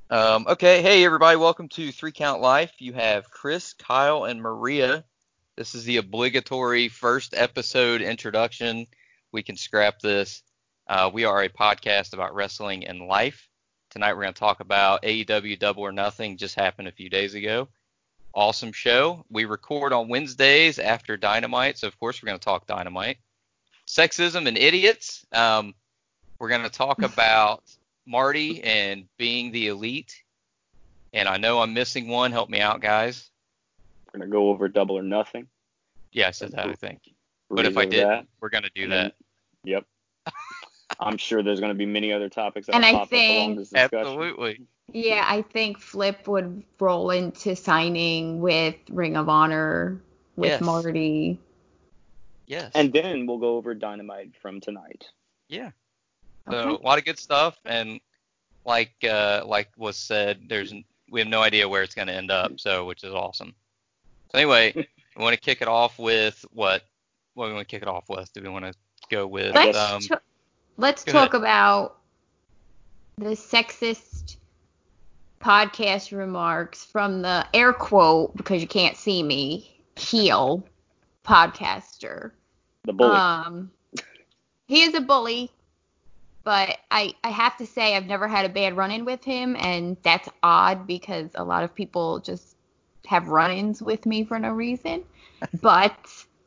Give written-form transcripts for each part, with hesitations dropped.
Okay, hey everybody, welcome to Three Count Life. You have Chris, Kyle, and Maria. This is the obligatory first episode introduction. We can scrap this. We are a podcast about wrestling and life. Tonight we're going to talk about AEW Double or Nothing, just happened a few days ago. Awesome show. We record on Wednesdays after Dynamite, so of course we're going to talk Dynamite. Sexism and idiots. We're going to talk about Marty and being the elite. And I know I'm missing one. Help me out, guys. We're going to go over Double or Nothing. Yeah, I said that, I think. But if I didn't, we're going to do that. Yep. I'm sure there's going to be many other topics that And will I pop up along this discussion. Absolutely. Yeah, I think Flip would roll into signing with Ring of Honor with Yes. Marty. Yes. And then we'll go over Dynamite from tonight. Yeah. So Okay. a lot of good stuff, and like was said, we have no idea where it's going to end up, so which is awesome. So anyway, we want to kick it off with what? What do we want to kick it off with? Do we want to go with? Let's go talk ahead. about the sexist podcast remarks from the air quote, because you can't see me, heel podcaster. The bully. He is a bully, but I have to say I've never had a bad run-in with him, and that's odd because a lot of people just have run-ins with me for no reason. But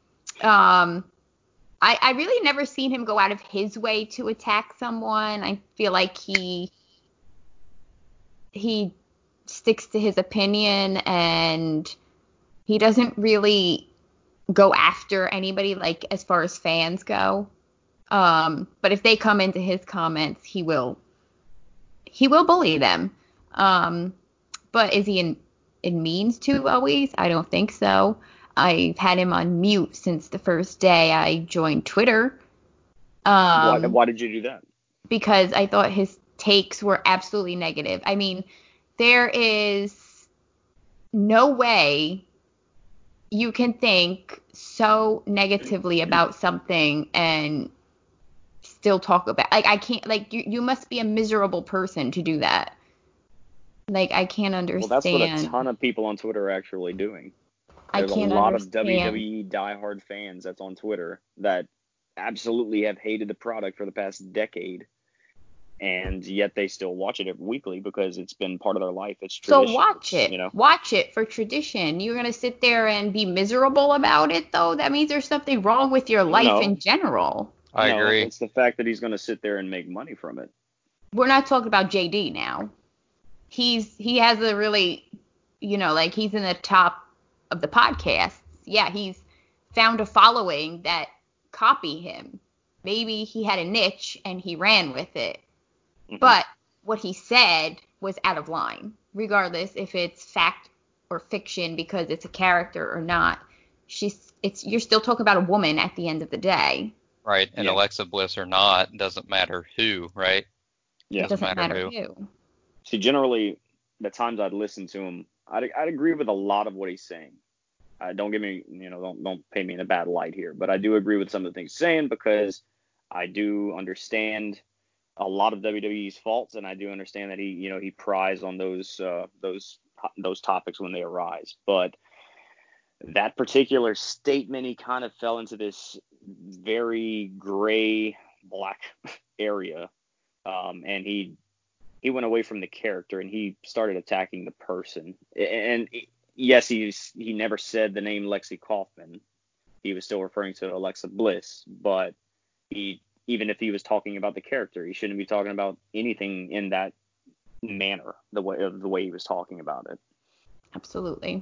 I really never seen him go out of his way to attack someone. I feel like he sticks to his opinion, and he doesn't really go after anybody, like as far as fans go. But if they come into his comments, he will bully them. But is he in means to always? I don't think so. I've had him on mute since the first day I joined Twitter. Why did you do that? Because I thought his takes were absolutely negative. I mean, there is no way you can think so negatively about something and still talk about, like, I can't, like, you must be a miserable person to do that. Like, I can't understand. Well, that's what a ton of people on Twitter are actually doing. There's a lot of WWE diehard fans that's on Twitter that absolutely have hated the product for the past decade, and yet they still watch it weekly because it's been part of their life. It's tradition. So watch it. You know? Watch it for tradition. You're going to sit there and be miserable about it, though? That means there's something wrong with your life in general. I agree. It's the fact that he's going to sit there and make money from it. We're not talking about JD now. He has a really, like, he's in the top of the podcasts. Yeah, he's found a following that copy him. Maybe he had a niche and he ran with it. Mm-hmm. But what he said was out of line, regardless if it's fact or fiction, because it's a character or not. You're still talking about a woman at the end of the day. Right, and Alexa Bliss or not, doesn't matter who, right? Yeah. It doesn't matter who. See, generally, the times I'd listen to him, I'd agree with a lot of what he's saying. Don't get me, don't paint me in a bad light here, but I do agree with some of the things he's saying because I do understand a lot of WWE's faults, and I do understand that he pries on those topics when they arise. But that particular statement, he kind of fell into this very gray black area, and he went away from the character and he started attacking the person. And yes, he never said the name Lexi Kaufman. He was still referring to Alexa Bliss, but even if he was talking about the character, he shouldn't be talking about anything in that manner, the way he was talking about it. Absolutely.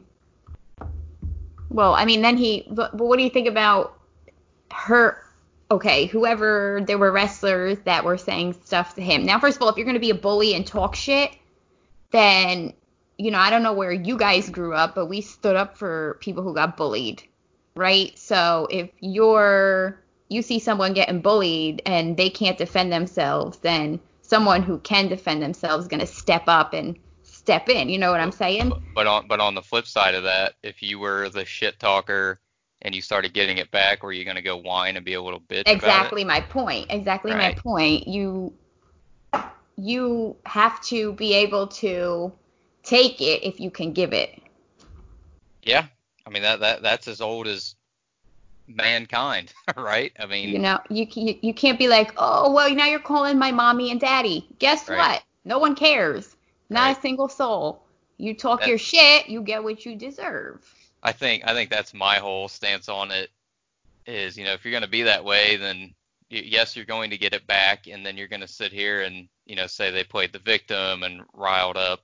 Well, I mean, but what do you think about her? Okay, whoever, there were wrestlers that were saying stuff to him. Now, first of all, if you're going to be a bully and talk shit, then, I don't know where you guys grew up, but we stood up for people who got bullied, right? So if you see someone getting bullied and they can't defend themselves, then someone who can defend themselves is going to step up and step in. You know what I'm saying? But on the flip side of that, if you were the shit talker and you started getting it back, were you going to go whine and be a little bitch Exactly about it? My point. Exactly right. My point. you have to be able to take it if you can give it. Yeah. I mean, that's as old as mankind, right? I mean, You can't be like, oh, well, now you're calling my mommy and daddy. Guess right, what? No one cares. Not right. a single soul. You talk That, your shit, you get what you deserve. I think that's my whole stance on it is, if you're going to be that way, then yes, you're going to get it back, and then you're going to sit here and, say they played the victim and riled up,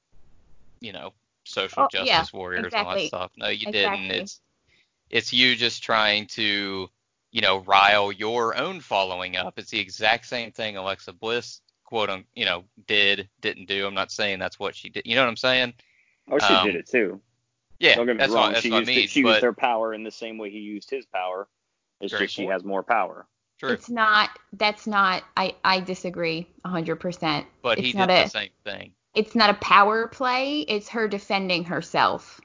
social Oh, yeah, justice warriors and all that exactly. stuff. No, you didn't. Exactly. It's you just trying to, rile your own following up. It's the exact same thing Alexa Bliss, quote unquote, didn't do. I'm not saying that's what she did. You know what I'm saying? Oh, she did it too. Yeah, Don't get me that's wrong. what I mean. She used But their power in the same way he used his power. It's great just she point. has more power. True. That's not, I disagree 100%. But he did the same thing. It's not a power play. It's her defending herself.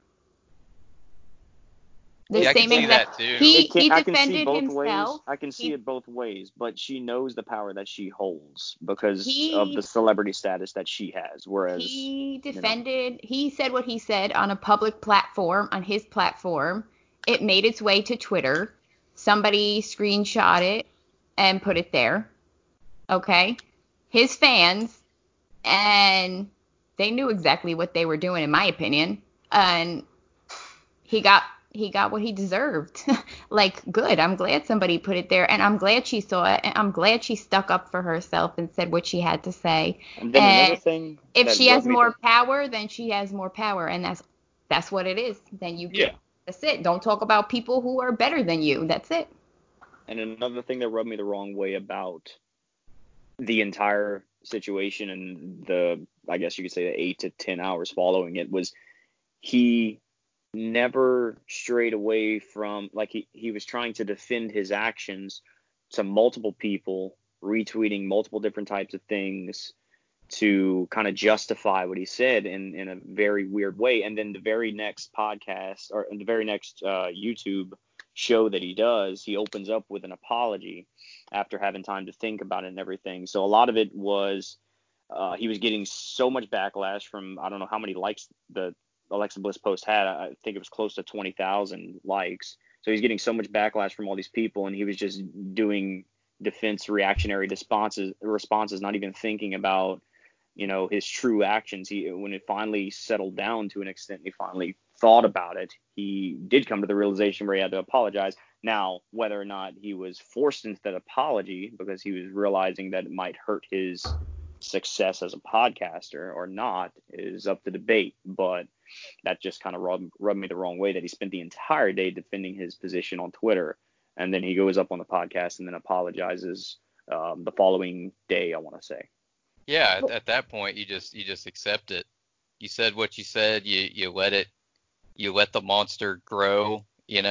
The I can same see exact. that too. He I can see defended both himself. ways. I can see it both ways, but she knows the power that she holds because of the He celebrity status that she has. Whereas he defended. He said what he said on a public platform, on his platform. It made its way to Twitter. Somebody screenshot it and put it there. Okay, his fans, and they knew exactly what they were doing, in my opinion. And he got what he deserved. Like, good. I'm glad somebody put it there, and I'm glad she saw it, and I'm glad she stuck up for herself and said what she had to say. and then another And thing if that she has rubbed me more power, then she has more power, and that's what it is. Then you yeah. get that's it. Don't talk about people who are better than you. That's it. And another thing that rubbed me the wrong way about the entire situation and I guess you could say the 8 to 10 hours following it was he never strayed away from, like, he was trying to defend his actions to multiple people, retweeting multiple different types of things to kind of justify what he said in a very weird way. And then the very next podcast or the very next YouTube show that he does, he opens up with an apology after having time to think about it and everything. So a lot of it was he was getting so much backlash from, I don't know how many likes the Alexa Bliss post had. I think it was close to 20,000 likes. So he's getting so much backlash from all these people, and he was just doing defense reactionary responses, not even thinking about, his true actions. When it finally settled down to an extent, he finally thought about it. He did come to the realization where he had to apologize. Now, whether or not he was forced into that apology because he was realizing that it might hurt his success as a podcaster or not is up to debate. But that just kind of rubbed me the wrong way that he spent the entire day defending his position on Twitter, and then he goes up on the podcast and then apologizes the following day, I want to say. Yeah, at that point you just accept it. You said what you said. You let the monster grow.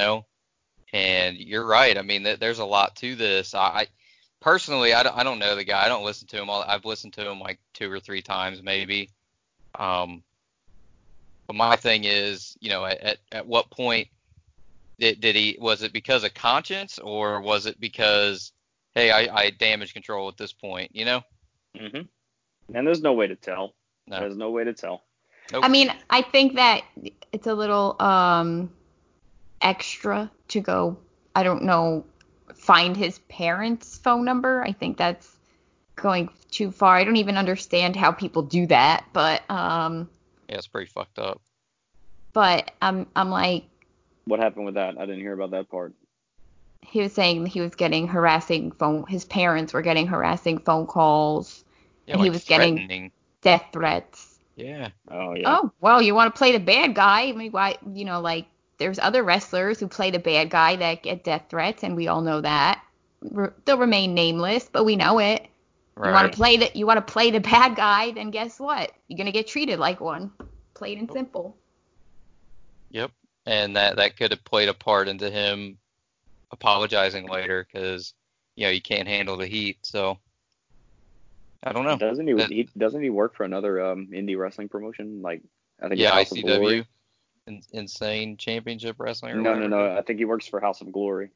And you're right. I mean, there's a lot to this. I personally, I don't know the guy. I don't listen to him. I've listened to him like 2 or 3 times maybe. But my thing is, at what point did he? Was it because of conscience, or was it because, hey, I damage control at this point? Mm-hmm. And there's no way to tell. No. There's no way to tell. Nope. I mean, I think that it's a little extra to go, I don't know, find his parents' phone number. I think that's going too far. I don't even understand how people do that, but Yeah, it's pretty fucked up. But I'm like, what happened with that? I didn't hear about that part. He was saying he was getting his parents were getting harassing phone calls, Yeah, and like he was threatening. getting death threats. Yeah. Oh yeah. Oh, well, you want to play the bad guy? I mean, why, like, there's other wrestlers who play the bad guy that get death threats, and we all know that. They'll remain nameless, but we know it. Right. You want to play the bad guy, then guess what? You're going to get treated like one. Plain and simple. Yep. And that could have played a part into him apologizing later because, you can't handle the heat. So, I don't know. Doesn't he work for another indie wrestling promotion? Like, I think it's House of ICW, Glory. Insane Championship Wrestling or No, whatever. no. I think he works for House of Glory.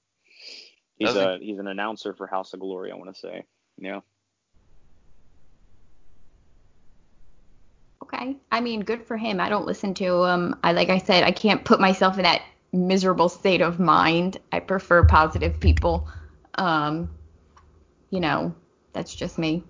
He's Does he? He's an announcer for House of Glory, I want to say. Yeah. Okay. I mean, good for him. I don't listen to him. Like I said, I can't put myself in that miserable state of mind. I prefer positive people. Um, that's just me.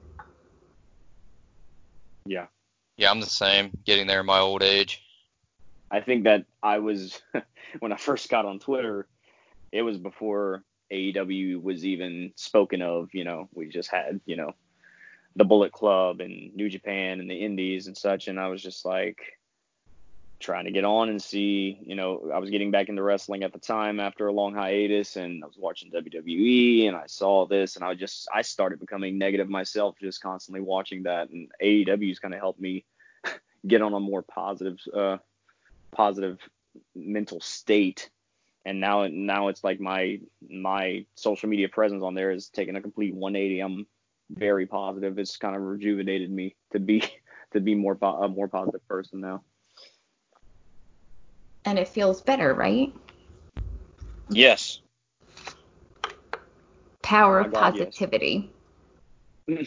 Yeah. Yeah, I'm the same. Getting there in my old age. I think that I was, when I first got on Twitter, it was before AEW was even spoken of. We just had, the Bullet Club and New Japan and the Indies and such. And I was just like trying to get on and see, I was getting back into wrestling at the time after a long hiatus, and I was watching WWE and I saw this, and I started becoming negative myself, just constantly watching that. And AEW's kind of helped me get on a more positive mental state. And now it's like my social media presence on there is taking a complete 180. I'm very positive. It's kind of rejuvenated me to be a more positive person now. And it feels better, right? Yes. Power of positivity. Yes.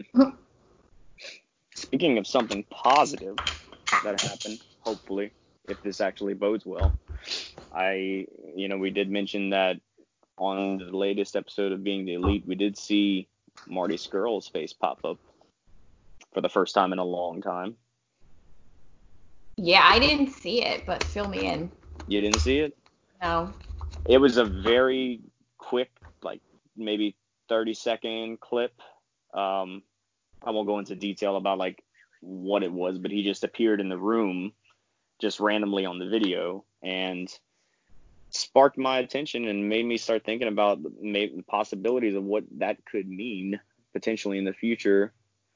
Speaking of something positive that happened, hopefully, if this actually bodes well, we did mention that on the latest episode of Being the Elite, we did see Marty Scurll's face pop up for the first time in a long time. Yeah, I didn't see it, but fill me in. You didn't see it? No. It was a very quick, like maybe 30-second clip. I won't go into detail about like what it was, but he just appeared in the room just randomly on the video and sparked my attention and made me start thinking about the possibilities of what that could mean potentially in the future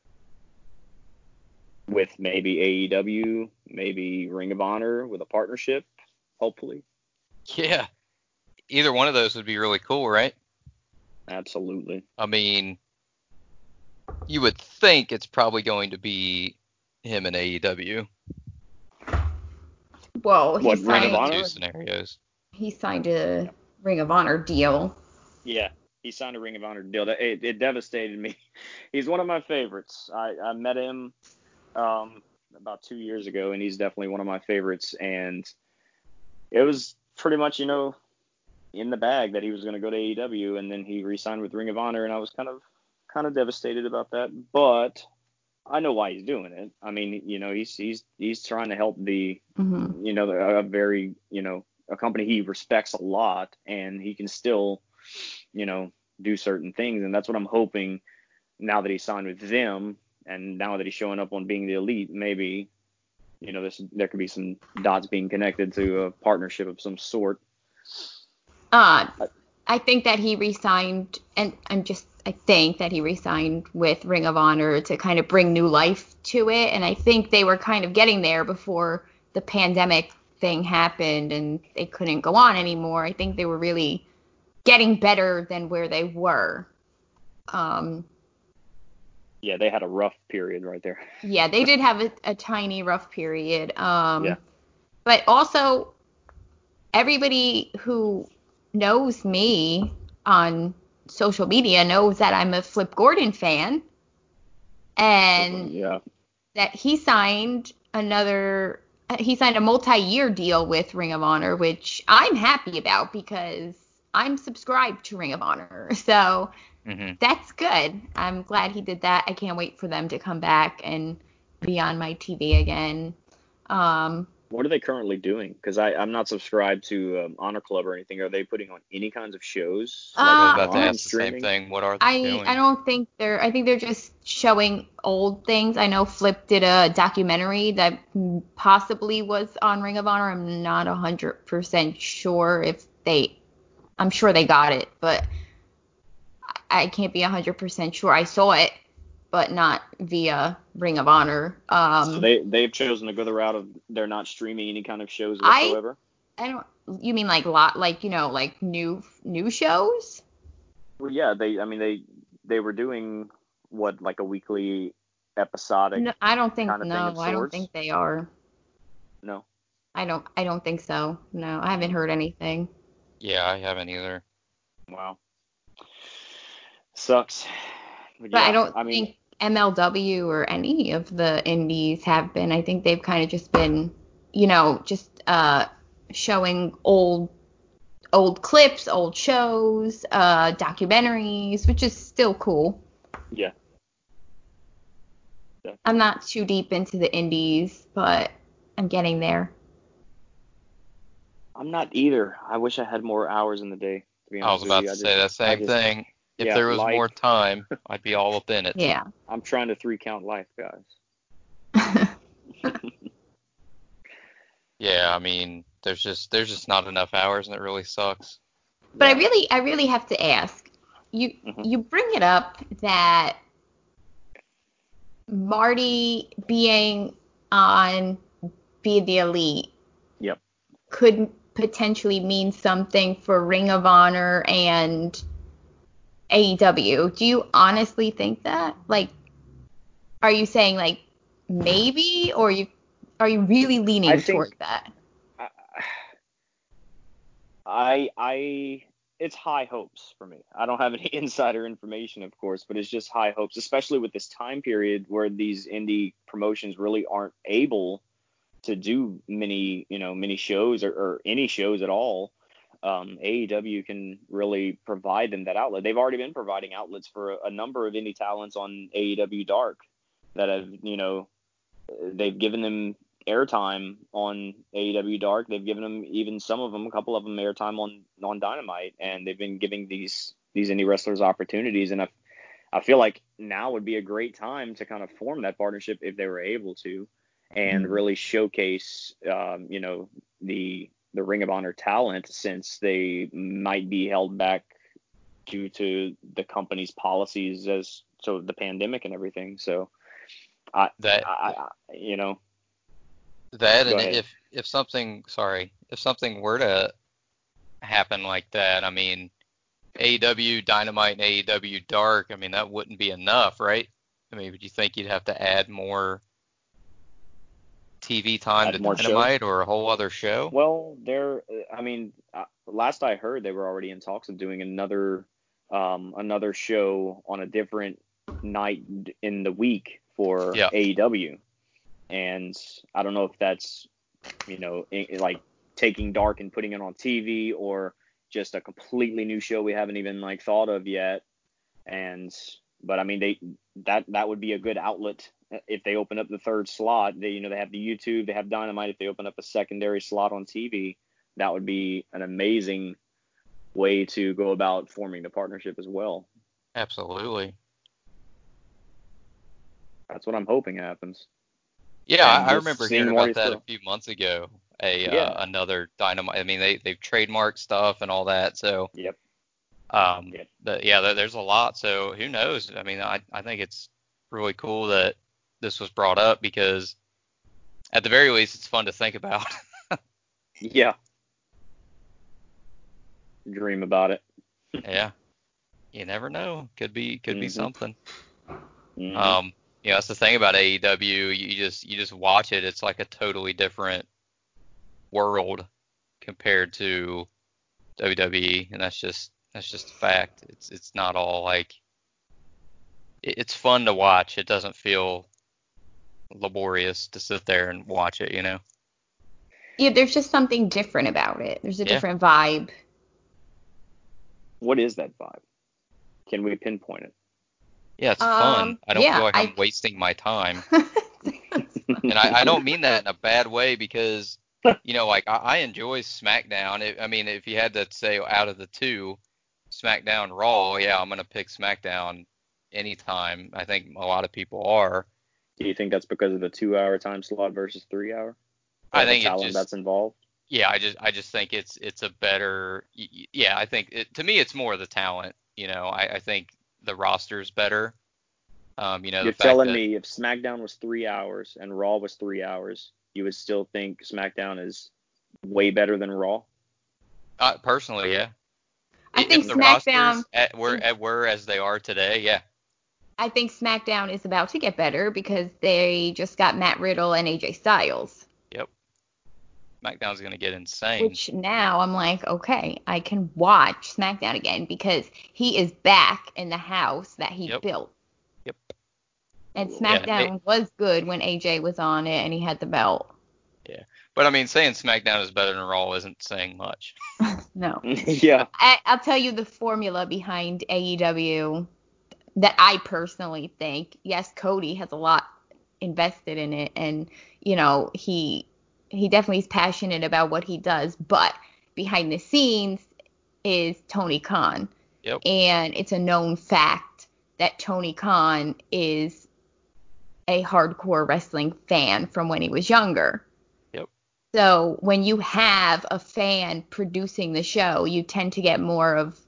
with maybe AEW, maybe Ring of Honor with a partnership, hopefully. Yeah. Either one of those would be really cool, right? Absolutely. I mean, you would think it's probably going to be him and AEW. Well, What, Ring of Honor? Two scenarios. He signed a Ring of Honor deal. Yeah, he signed a Ring of Honor deal. It devastated me. He's one of my favorites. I met him about 2 years ago, and he's definitely one of my favorites. And it was pretty much, in the bag that he was going to go to AEW, and then he re-signed with Ring of Honor, and I was kind of devastated about that. But I know why he's doing it. I mean, he's trying to help the, a very, a company he respects a lot, and he can still, do certain things. And that's what I'm hoping now that he signed with them, and now that he's showing up on Being the Elite, maybe, there could be some dots being connected to a partnership of some sort. I think that he re-signed, and I think that he re-signed with Ring of Honor to kind of bring new life to it. And I think they were kind of getting there before the pandemic thing happened and they couldn't go on anymore. I think they were really getting better than where they were. Yeah, they had a rough period right there. Yeah, they did have a tiny rough period. Yeah. But also, everybody who knows me on social media knows that I'm a Flip Gordon fan, and that he signed a multi-year deal with Ring of Honor, which I'm happy about because I'm subscribed to Ring of Honor. So that's good. I'm glad he did that. I can't wait for them to come back and be on my TV again. What are they currently doing? Because I'm not subscribed to Honor Club or anything. Are they putting on any kinds of shows? I was about to ask the same thing. What are they doing? I don't think I think they're just showing old things. I know Flip did a documentary that possibly was on Ring of Honor. I'm not 100% sure I'm sure they got it, but I can't be 100% sure. I saw it, but not via Ring of Honor. So they've chosen to go the route of they're not streaming any kind of shows whatsoever? I don't. You mean like new shows? Well, yeah. They were doing what, like a weekly episodic. No, I don't think. Kind of thing of sorts? I don't think they are. No. I don't think so. No, I haven't heard anything. Yeah, I haven't either. Wow. Sucks. But I don't think MLW or any of the indies have been. I think they've kind of just been, just showing old clips, old shows, documentaries, which is still cool. Yeah. Definitely. I'm not too deep into the indies, but I'm getting there. I'm not either. I wish I had more hours in the day, to be I was honest with about you. to say that same thing. If yeah, there was life. more time, I'd be all up in it. Yeah. I'm trying to 3-count life, guys. Yeah, I mean, there's just not enough hours, and it really sucks. But Yeah. I really have to ask. Mhm. You bring it up that Marty being on Be the Elite Yep. could potentially mean something for Ring of Honor and AEW. Do you honestly think that? Like, are you saying like maybe, or are you really leaning I think toward that? I it's high hopes for me. I don't have any insider information, of course, but it's just high hopes, especially with this time period where these indie promotions really aren't able to do many shows or any shows at all. AEW can really provide them that outlet. They've already been providing outlets for a number of indie talents on AEW Dark that have, they've given them airtime on AEW Dark. They've given them, even some of them, a couple of them, airtime on Dynamite, and they've been giving these indie wrestlers opportunities. And I feel like now would be a great time to kind of form that partnership if they were able to, and really showcase, the Ring of Honor talent, since they might be held back due to the company's policies as so the pandemic and everything. So That Go and ahead. if something were to happen like that, I mean, AEW Dynamite and AEW Dark, I mean, that wouldn't be enough, right? I mean, would you think you'd have to add more TV time to Add more shows? Dynamite or a whole other show? Well, last I heard, they were already in talks of doing another show on a different night in the week for Yeah. AEW. And I don't know if that's, like taking Dark and putting it on TV, or just a completely new show we haven't even thought of yet. But I mean, that would be a good outlet if they open up the third slot. They have the YouTube, they have Dynamite. If they open up a secondary slot on TV, that would be an amazing way to go about forming the partnership as well. Absolutely. That's what I'm hoping happens. Yeah, And I just remember seeing hearing about Marty that a still. few months ago. Yeah. Another Dynamite. I mean, they've trademarked stuff and all that. So Yep. but yeah, there's a lot. So who knows? I mean, I think it's really cool that this was brought up, because at the very least, it's fun to think about. Yeah. Dream about it. Yeah, you never know. Could be something. Mm-hmm. That's the thing about AEW. You just watch it. It's like a totally different world compared to WWE, and that's just a fact. It's not all like it's fun to watch. It doesn't feel laborious to sit there and watch it. Yeah, there's just something different about it. There's a Yeah. different vibe. What is that vibe? Can we pinpoint it? Yeah, it's fun. I don't yeah, feel like I'm wasting my time. And I don't mean that in a bad way, because, like I enjoy SmackDown. I mean, if you had to say out of the two, SmackDown, Raw, yeah, I'm going to pick SmackDown anytime. I think a lot of people are. Do you think that's because of the 2-hour time slot versus 3-hour? I The think it talent just, that's involved? yeah, I just think it's a better, yeah, I think to me it's more the talent. I think the roster's better. The You're fact telling that, me if SmackDown was 3 hours and Raw was 3 hours, you would still think SmackDown is way better than Raw? personally, yeah. I think If the SmackDown rosters were as they are today, yeah. I think SmackDown is about to get better because they just got Matt Riddle and AJ Styles. Yep. SmackDown's going to get insane. Which now I'm like, okay, I can watch SmackDown again because he is back in the house that he Yep. built. Yep. And Yeah, SmackDown was good when AJ was on it and he had the belt. yeah. But I mean, saying SmackDown is better than Raw isn't saying much. No. Yeah. I'll tell you the formula behind AEW that I personally think. Yes, Cody has a lot invested in it, and he definitely is passionate about what he does, but behind the scenes is Tony Khan. Yep. And it's a known fact that Tony Khan is a hardcore wrestling fan from when he was younger. Yep. So when you have a fan producing the show, you tend to get more of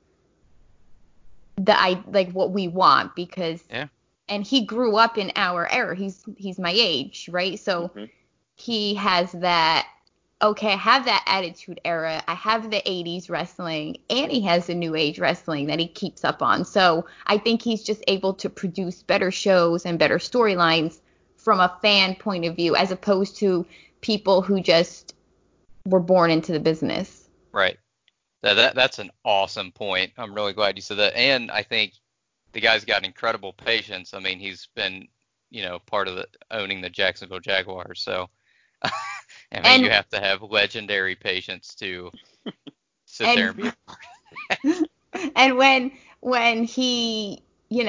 like what we want, because and he grew up in our era. He's my age, right? So he has that. Okay, I have that Attitude Era. I have the 80s wrestling, and he has the New Age wrestling that he keeps up on. So I think he's just able to produce better shows and better storylines from a fan point of view, as opposed to people who just were born into the business. Right. That's an awesome point. I'm really glad you said that. And I think the guy's got incredible patience. I mean, he's been, part of owning the Jacksonville Jaguars. So, I mean, you have to have legendary patience to sit there and be a part of that. And when he,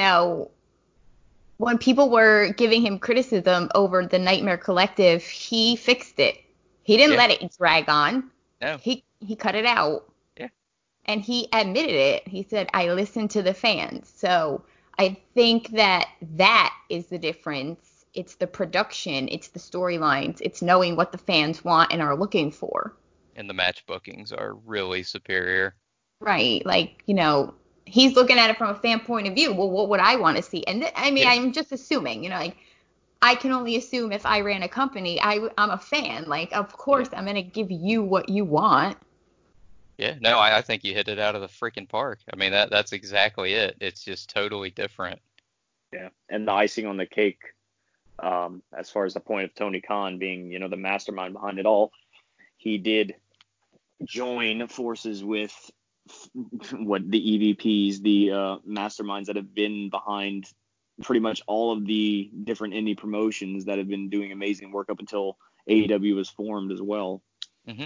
when people were giving him criticism over the Nightmare Collective, he fixed it. He didn't let it drag on. No. He cut it out. Yeah. And he admitted it. He said, I listened to the fans. So I think that is the difference. It's the production. It's the storylines. It's knowing what the fans want and are looking for. And the match bookings are really superior. Right. Like, he's looking at it from a fan point of view. Well, what would I want to see? And I'm just assuming, like, I can only assume if I ran a company, I'm a fan. Like, of course, I'm going to give you what you want. Yeah, no, I think you hit it out of the freaking park. I mean, that's exactly it. It's just totally different. Yeah, and the icing on the cake, as far as the point of Tony Khan being, the mastermind behind it all, he did join forces with what the EVPs, the masterminds that have been behind pretty much all of the different indie promotions that have been doing amazing work up until AEW was formed as well. Mm-hmm.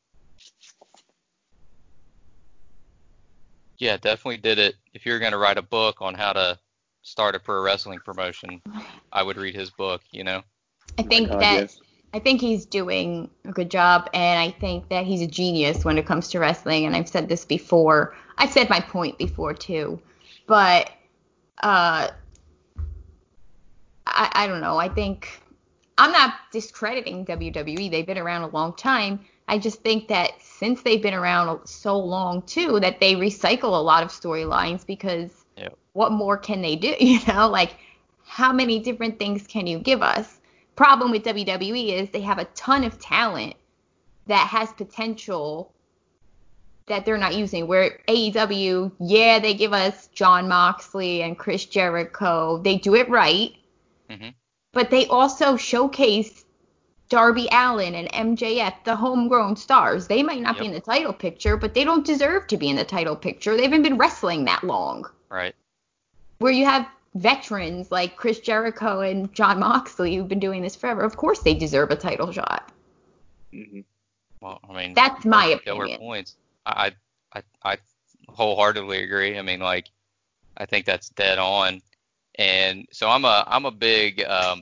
Yeah, definitely did it. If you're going to write a book on how to start a pro wrestling promotion, I would read his book, I think he's doing a good job, and I think that he's a genius when it comes to wrestling, and I've said this before. I've said my point before, too. But I don't know. I think I'm not discrediting WWE. They've been around a long time. I just think that since they've been around so long, too, that they recycle a lot of storylines, because what more can they do? Like, how many different things can you give us? Problem with WWE is they have a ton of talent that has potential that they're not using. Where AEW, they give us Jon Moxley and Chris Jericho. They do it right. Mm-hmm. But they also showcase Darby Allin and MJF, the homegrown stars. They might not be in the title picture, but they don't deserve to be in the title picture. They haven't been wrestling that long. Right. Where you have veterans like Chris Jericho and Jon Moxley who've been doing this forever, of course they deserve a title shot. Mm-hmm. Well, I mean, that's my killer opinion. Points. I wholeheartedly agree. I mean, like, I think that's dead on. And so I'm a big I'm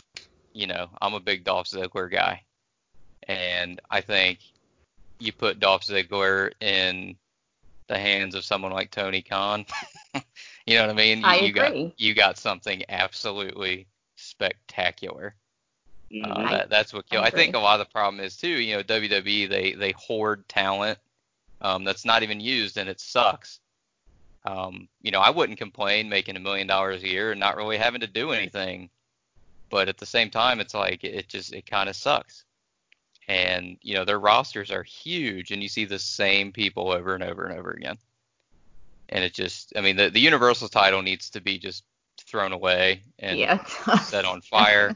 a big Dolph Ziggler guy. And I think you put Dolph Ziggler in the hands of someone like Tony Khan. You know what I mean? I agree. You got something absolutely spectacular. Mm-hmm. That's what kills. I think a lot of the problem is too. WWE they hoard talent that's not even used, and it sucks. I wouldn't complain making $1 million a year and not really having to do anything, but at the same time, it's like it kind of sucks. And their rosters are huge, and you see the same people over and over and over again. And it just, I mean, the Universal title needs to be just thrown away and set on fire.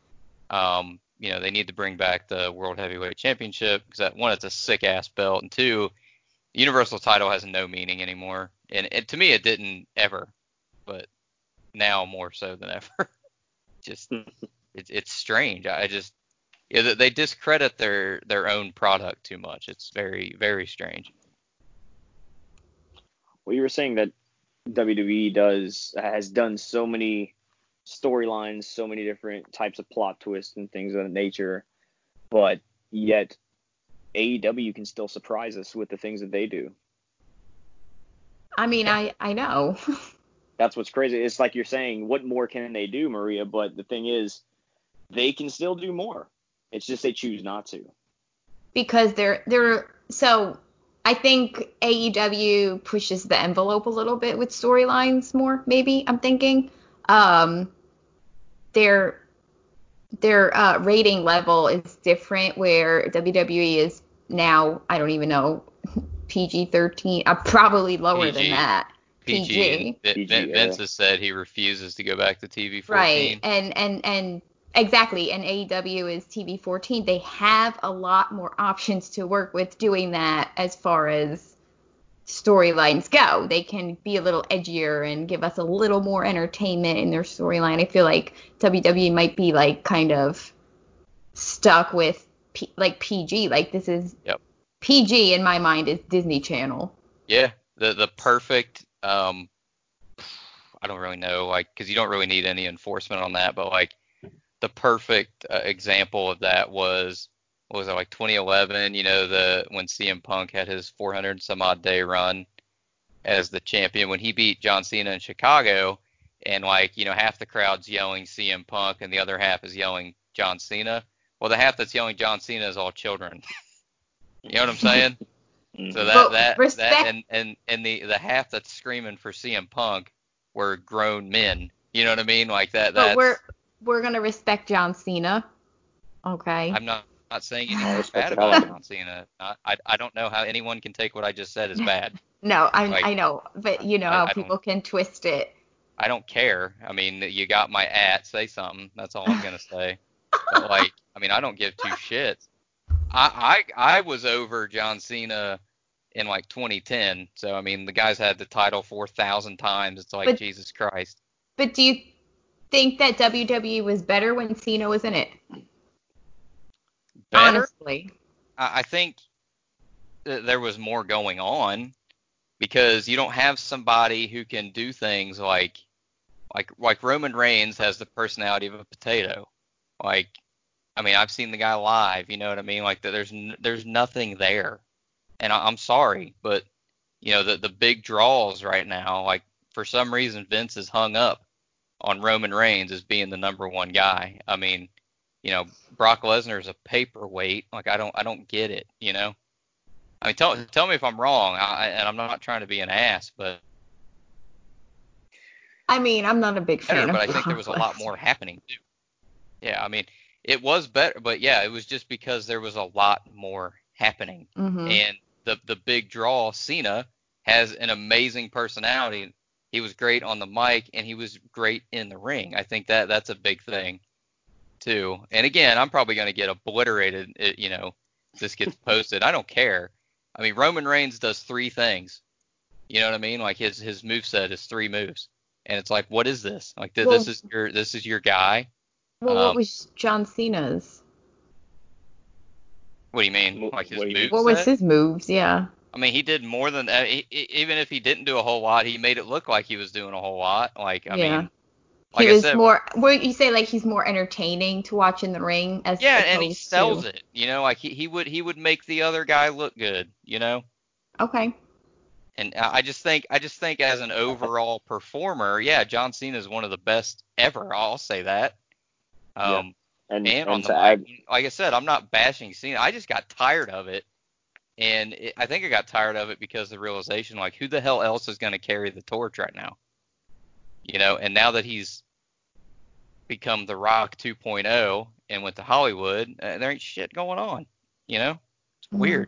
They need to bring back the World Heavyweight Championship, because one, it's a sick ass belt, and two, the Universal title has no meaning anymore. And to me, it didn't ever, but now more so than ever. Just it's strange. I just they discredit their own product too much. It's very, very strange. Well, you were saying that WWE has done so many storylines, so many different types of plot twists and things of that nature, but yet AEW can still surprise us with the things that they do. I mean, I know. That's what's crazy. It's like you're saying, what more can they do, Maria? But the thing is, they can still do more. It's just they choose not to. Because they're so I think AEW pushes the envelope a little bit with storylines more, maybe, I'm thinking. Their rating level is different, where WWE is now, I don't even know, PG-13, probably lower PG. than that. PG. PG, Vince has said he refuses to go back to TV-14. Right, and exactly, and AEW is TV-14. They have a lot more options to work with doing that as far as storylines go. They can be a little edgier and give us a little more entertainment in their storyline. I feel like WWE might be like kind of stuck with PG. Like this is PG in my mind is Disney Channel. Yeah, the perfect I don't really know, like, because you don't really need any enforcement on that, but like the perfect example of that was, what was it, like 2011? You know, when CM Punk had his 400 some odd day run as the champion, when he beat John Cena in Chicago, and like, you know, half the crowd's yelling CM Punk and the other half is yelling John Cena. Well, the half that's yelling John Cena is all children. You know what I'm saying? So and the half that's screaming for CM Punk were grown men. You know what I mean? Like that. But we're gonna respect John Cena. Okay. I'm not saying anything bad about John Cena. I don't know how anyone can take what I just said as bad. No, I know, but you know how people can twist it. I don't care. I mean, you got my say something. That's all I'm gonna say. But like, I mean, I don't give two shits. I was over John Cena in like 2010. So I mean, the guy's had the title 4,000 times. It's like, Jesus Christ. But do you think that WWE was better when Cena was in it? Better? Honestly, I think there was more going on, because you don't have somebody who can do things like Roman Reigns has the personality of a potato. Like, I mean, I've seen the guy live. You know what I mean? Like, there's nothing there. And I'm sorry, but you know, the big draws right now, like, for some reason Vince is hung up on Roman Reigns as being the number one guy. I mean, you know, Brock Lesnar is a paperweight. Like, I don't get it, you know? I mean, tell me if I'm wrong, and I'm not trying to be an ass, but I mean, I'm not a big fan of But I think there was a lot more happening too. Yeah, I mean, it was better, but yeah, it was just because there was a lot more happening. Mm-hmm. And the big draw, Cena, has an amazing personality. He was great on the mic, and he was great in the ring. I think that's a big thing too. And again, I'm probably going to get obliterated, you know, if this gets posted. I don't care. I mean, Roman Reigns does 3 things. You know what I mean? Like, his moveset is 3 moves. And it's like, what is this? Like, this is your guy. Well, what was John Cena's? What do you mean? Like, his moveset? What was his moves? Yeah. I mean, he did more than that. Even if he didn't do a whole lot, he made it look like he was doing a whole lot. Like, I mean, like he was I said, more. What you say, like, he's more entertaining to watch in the ring as and he sells it. You know, like he would make the other guy look good. You know. Okay. And I just think as an overall performer, yeah, John Cena is one of the best ever. I'll say that. And on the mic, like I said, I'm not bashing Cena. I just got tired of it. And I think I got tired of it because of the realization, like, who the hell else is going to carry the torch right now? You know, and now that he's become The Rock 2.0 and went to Hollywood, there ain't shit going on. You know? It's weird.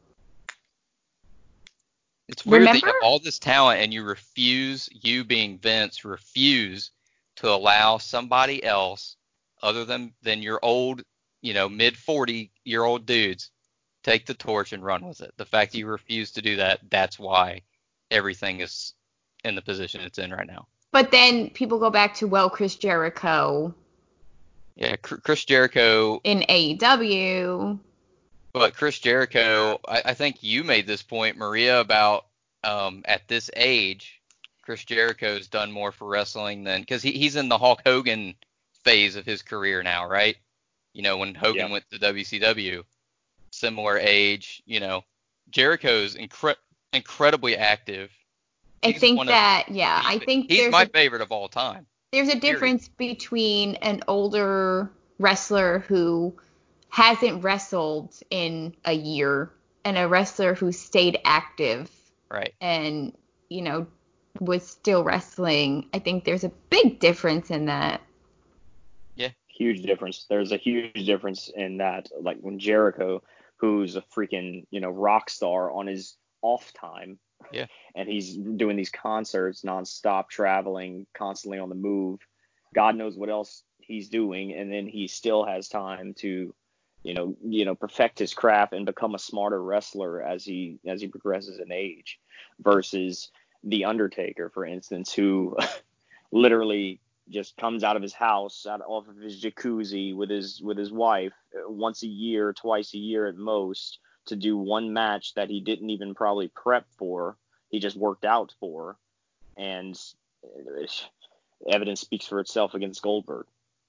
It's weird that you have all this talent and you being Vince, refuse to allow somebody else other than your old, you know, mid-40-year-old dudes take the torch and run with it. The fact that you refuse to do that, that's why everything is in the position it's in right now. But then people go back to, well, Chris Jericho Yeah, Chris Jericho. in AEW. But Chris Jericho, I think you made this point, Maria, about at this age, Chris Jericho's done more for wrestling than, because he's in the Hulk Hogan phase of his career now, right? You know, when Hogan went to WCW, similar age, you know, Jericho's incredibly active. I think He's my favorite of all time. There's a difference between an older wrestler who hasn't wrestled in a year and a wrestler who stayed active. Right. And, you know, was still wrestling. I think there's a big difference in that. Yeah. Huge difference. There's a huge difference in that. Like when Jericho, who's a freaking, you know, rock star on his off time. Yeah. And he's doing these concerts nonstop, traveling, constantly on the move. God knows what else he's doing, and then he still has time to, you know, perfect his craft and become a smarter wrestler as he progresses in age. Versus the Undertaker, for instance, who literally just comes out of his house, off of his jacuzzi with his wife once a year, twice a year at most, to do one match that he didn't even probably prep for. He just worked out for, and evidence speaks for itself against Goldberg.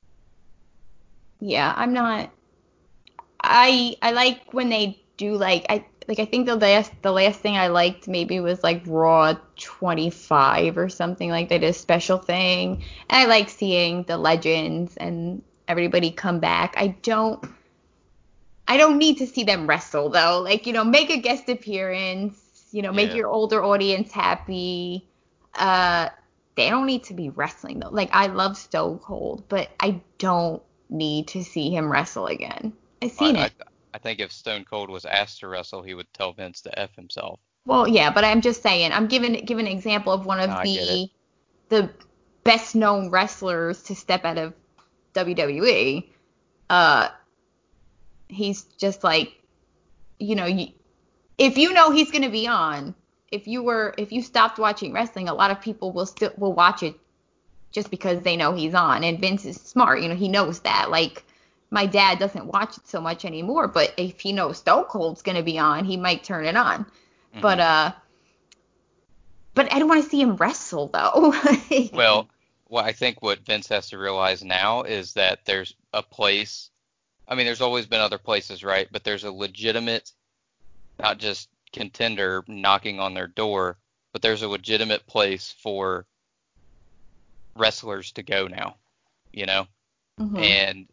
Yeah, I'm not. I like when they do I think the last thing I liked maybe was like Raw 25 or something, like they did a special thing. And I like seeing the legends and everybody come back. I don't need to see them wrestle though. Like, you know, make a guest appearance, you know, make your older audience happy. They don't need to be wrestling though. Like, I love Stone Cold, but I don't need to see him wrestle again. I've seen it. I think if Stone Cold was asked to wrestle, he would tell Vince to F himself. Well, yeah, but I'm just saying, I'm giving an example of one of the best known wrestlers to step out of WWE. He's just like, you know, if you know he's gonna be on, if you stopped watching wrestling, a lot of people will watch it just because they know he's on. And Vince is smart, you know, he knows that. Like, my dad doesn't watch it so much anymore, but if he knows Stone Cold's gonna be on, he might turn it on. Mm-hmm. But I don't want to see him wrestle though. Well, I think what Vince has to realize now is that there's a place. I mean, there's always been other places, right? But there's a legitimate, not just contender knocking on their door, but there's a legitimate place for wrestlers to go now, you know? Mm-hmm. And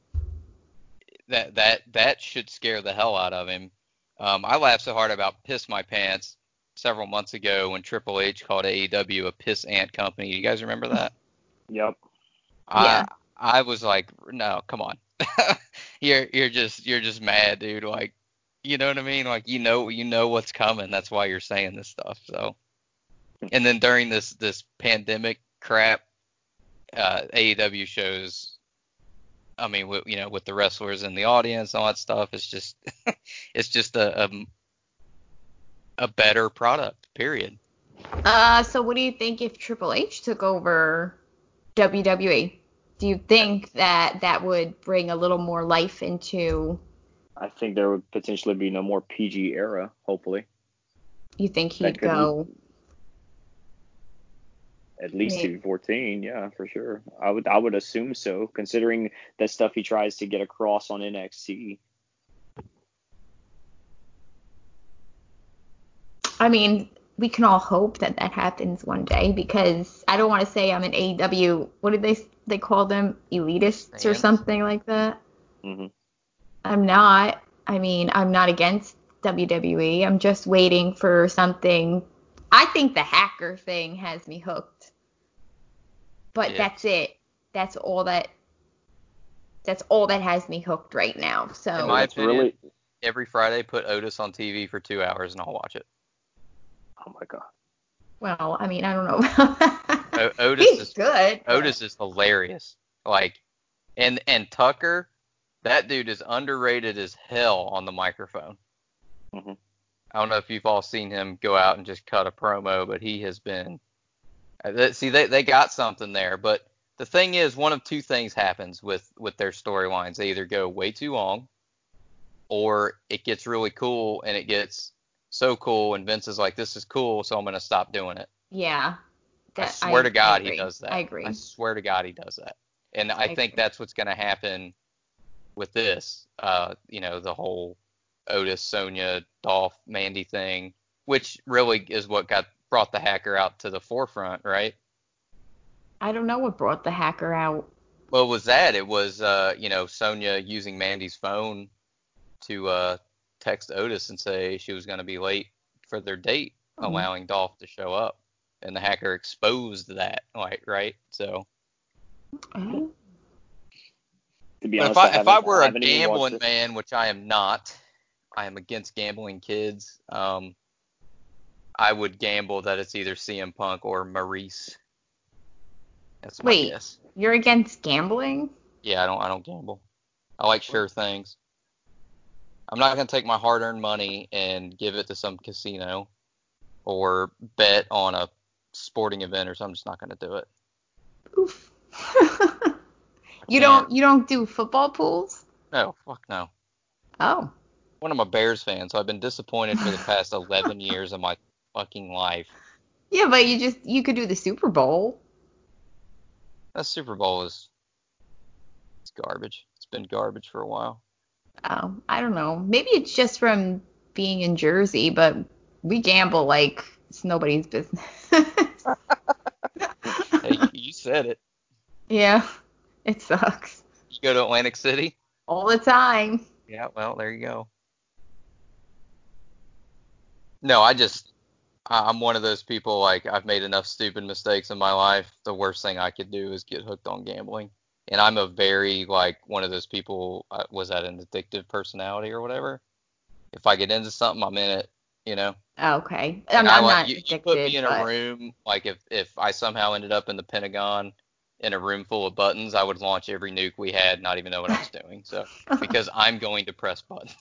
that should scare the hell out of him. I laughed so hard about Piss My Pants several months ago when Triple H called AEW a piss ant company. You guys remember that? Yep. I was like, no, come on. you're just mad, dude. Like, you know what I mean? Like, you know what's coming. That's why you're saying this stuff. So, and then during this pandemic crap, AEW shows, I mean, with the wrestlers in the audience and all that stuff, it's just a better product, period. So what do you think if Triple H took over WWE? Do you think that would bring a little more life into? I think there would potentially be no more PG era, hopefully. You think he'd go? At least TV-14, yeah, for sure. I would assume so, considering the stuff he tries to get across on NXT. I mean, we can all hope that happens one day, because I don't want to say I'm an AEW. What did they call them? Elitists or something like that? Mm-hmm. I'm not. I mean, I'm not against WWE. I'm just waiting for something. I think the hacker thing has me hooked. But that's it. That's all that has me hooked right now. So in my opinion, every Friday put Otis on TV for 2 hours and I'll watch it. Oh my god. Well, I mean, I don't know. Otis is good. Otis is hilarious. Like, and Tucker, that dude is underrated as hell on the microphone. Mm-hmm. I don't know if you've all seen him go out and just cut a promo, but he has been. See, they got something there, but The thing is, one of two things happens with their storylines. They either go way too long, or it gets really cool, and it gets so cool, and Vince is like, this is cool, so I'm going to stop doing it. Yeah. I swear to God he agree. does that. I agree. I swear to God he does that. And I think agree. that's what's going to happen with this. The whole Otis, Sonya, Dolph, Mandy thing, which really is what brought the hacker out to the forefront, right? I don't know what brought the hacker out. Well, it was that. It was, Sonya using Mandy's phone to text Otis and say she was going to be late for their date, allowing Dolph to show up. And the hacker exposed that, right? So. Oh. To be But honest, if I were a haven't even watched gambling it. man, which I am not, I am against gambling kids. I would gamble that it's either CM Punk or Maurice. That's my Wait, guess. you're against gambling? Yeah, I don't gamble. I like sure things. I'm not gonna take my hard-earned money and give it to some casino or bet on a sporting event or something. I'm just not gonna do it. Oof. You Can't. don't do football pools? No, fuck no. Oh. One of my Bears fans, so I've been disappointed for the past 11 years of my fucking life. Yeah, but you could do the Super Bowl. That Super Bowl it's garbage. It's been garbage for a while. Oh, I don't know. Maybe it's just from being in Jersey, but we gamble like it's nobody's business. Hey, you said it. Yeah, it sucks. You go to Atlantic City? All the time. Yeah, well, there you go. No, I'm one of those people, like, I've made enough stupid mistakes in my life. The worst thing I could do is get hooked on gambling. And I'm a very, like, one of those people, was that an addictive personality or whatever? If I get into something, I'm in it, you know? Okay. And I'm like, not you put me addicted, in a but room, like, if I somehow ended up in the Pentagon in a room full of buttons, I would launch every nuke we had, not even know what I was doing. So, because I'm going to press buttons.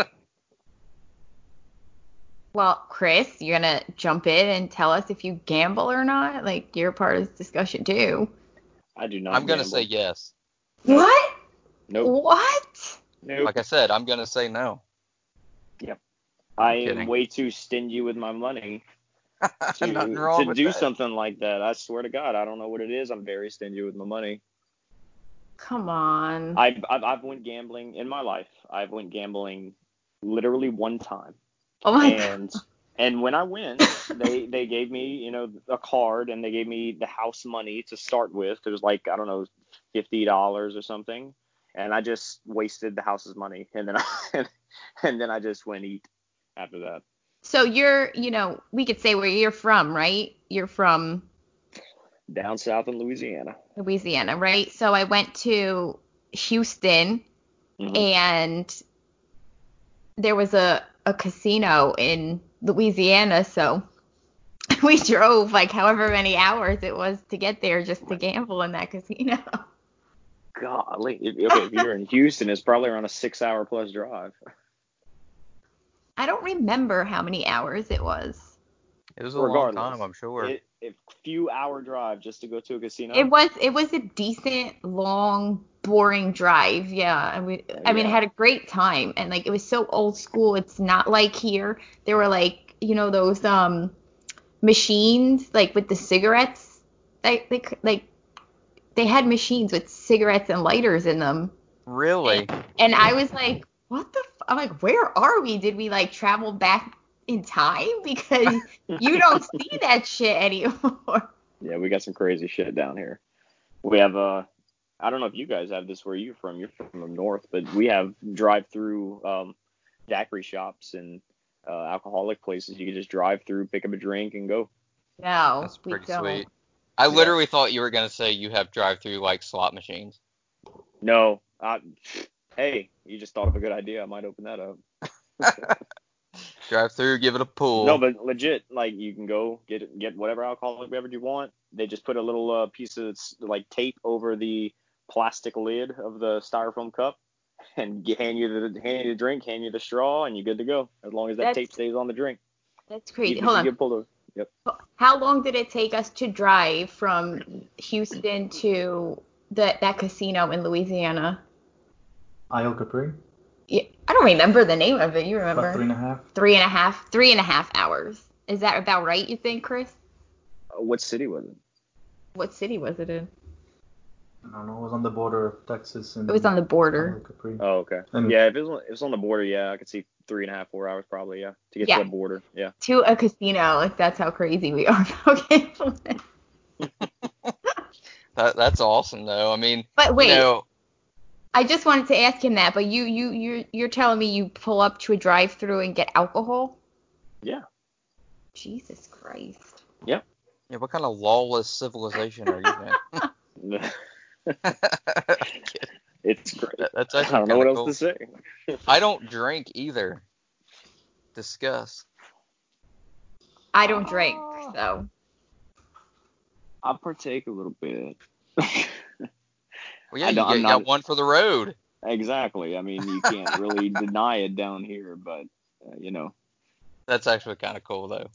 well, Chris, you're gonna jump in and tell us if you gamble or not? Like you're part of this discussion too. I do not I'm going to gamble. say yes. Nope. What? Nope. What? Nope. Like I said, I'm going to say no. Yep. I am kidding. way too stingy with my money Nothing wrong to with do that. something like that. I swear to God, I don't know what it is. I'm very stingy with my money. Come on. I've went gambling in my life. I've went gambling literally one time. Oh my God. And when I went, they gave me, a card, and they gave me the house money to start with. It was like, I don't know, $50 or something. And I just wasted the house's money, and then I just went eat after that. So we could say where you're from, right? You're from Down south in Louisiana. Louisiana, right? So I went to Houston Mm-hmm. and there was a casino in Louisiana, so we drove like however many hours it was to get there just to gamble in that casino. Golly. Okay, if you're in Houston, it's probably around a 6-hour plus drive. I don't remember how many hours it was. It was a long Regardless, time, I'm sure. a few hour drive just to go to a casino. It was a decent, long, boring drive. Yeah. I mean, I had a great time, and like it was so old school. It's not like here. There were like, those machines like with the cigarettes. Like they had machines with cigarettes and lighters in them. Really? And I was like, what the I'm like, where are we? Did we like travel back in time? Because you don't see that shit anymore. Yeah, we got some crazy shit down here. We have I don't know if you guys have this where you're from. You're from the north, but we have drive-through daiquiri shops and alcoholic places. You can just drive through, pick up a drink, and go. No, That's we pretty don't. sweet. I literally thought you were going to say you have drive-through like slot machines. No, hey, you just thought of a good idea. I might open that up. Drive-through, give it a pull. No, but legit, like you can go get whatever alcoholic beverage you want. They just put a little piece of like tape over the plastic lid of the styrofoam cup and hand you the drink, hand you the straw, and you're good to go as long as that tape stays on the drink. That's crazy. Even Hold if you on. get pulled over. Yep. How long did it take us to drive from Houston to that casino in Louisiana? Isle Capri. Yeah, I don't remember the name of it. You remember? About 3.5. 3.5 hours. Is that about right, you think, Chris? What city was it? What city was it in? I don't know. It was on the border of Texas and It was on the Isle border. Capri. Oh, okay. And- Yeah, if it was on the border, yeah, I could see 3.5, 4 hours probably, yeah, to get Yeah. to the border, yeah. To a casino. Like, that's how crazy we are. Okay. That's awesome though. I mean, But wait, you know, I just wanted to ask him that. But you're telling me you pull up to a drive-through and get alcohol? Yeah. Jesus Christ. yeah, what kind of lawless civilization are you in? It's great. That's I actually don't know what kinda else to say. I don't drink either. Discuss. I don't drink, so. I'll partake a little bit. Well, yeah, I don't- I'm you got not- one for the road. Exactly. I mean, you can't really deny it down here, but, That's actually kind of cool though.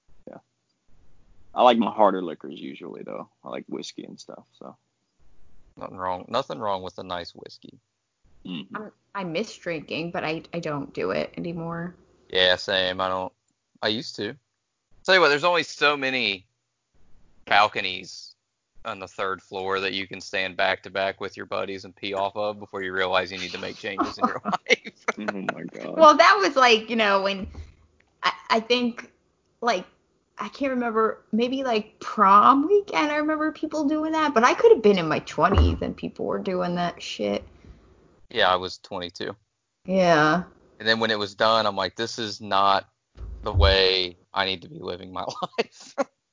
I like my harder liquors usually, though. I like whiskey and stuff, so. Nothing wrong with a nice whiskey. Mhm. I miss drinking, but I don't do it anymore. Yeah, same. I used to. Tell you what, there's only so many balconies on the third floor that you can stand back to back with your buddies and pee off of before you realize you need to make changes in your life. Oh, my God. Well, that was like, when I think, like, I can't remember, maybe like prom weekend. I remember people doing that, but I could have been in my 20s and people were doing that shit. Yeah, I was 22. Yeah. And then when it was done, I'm like, this is not the way I need to be living my life.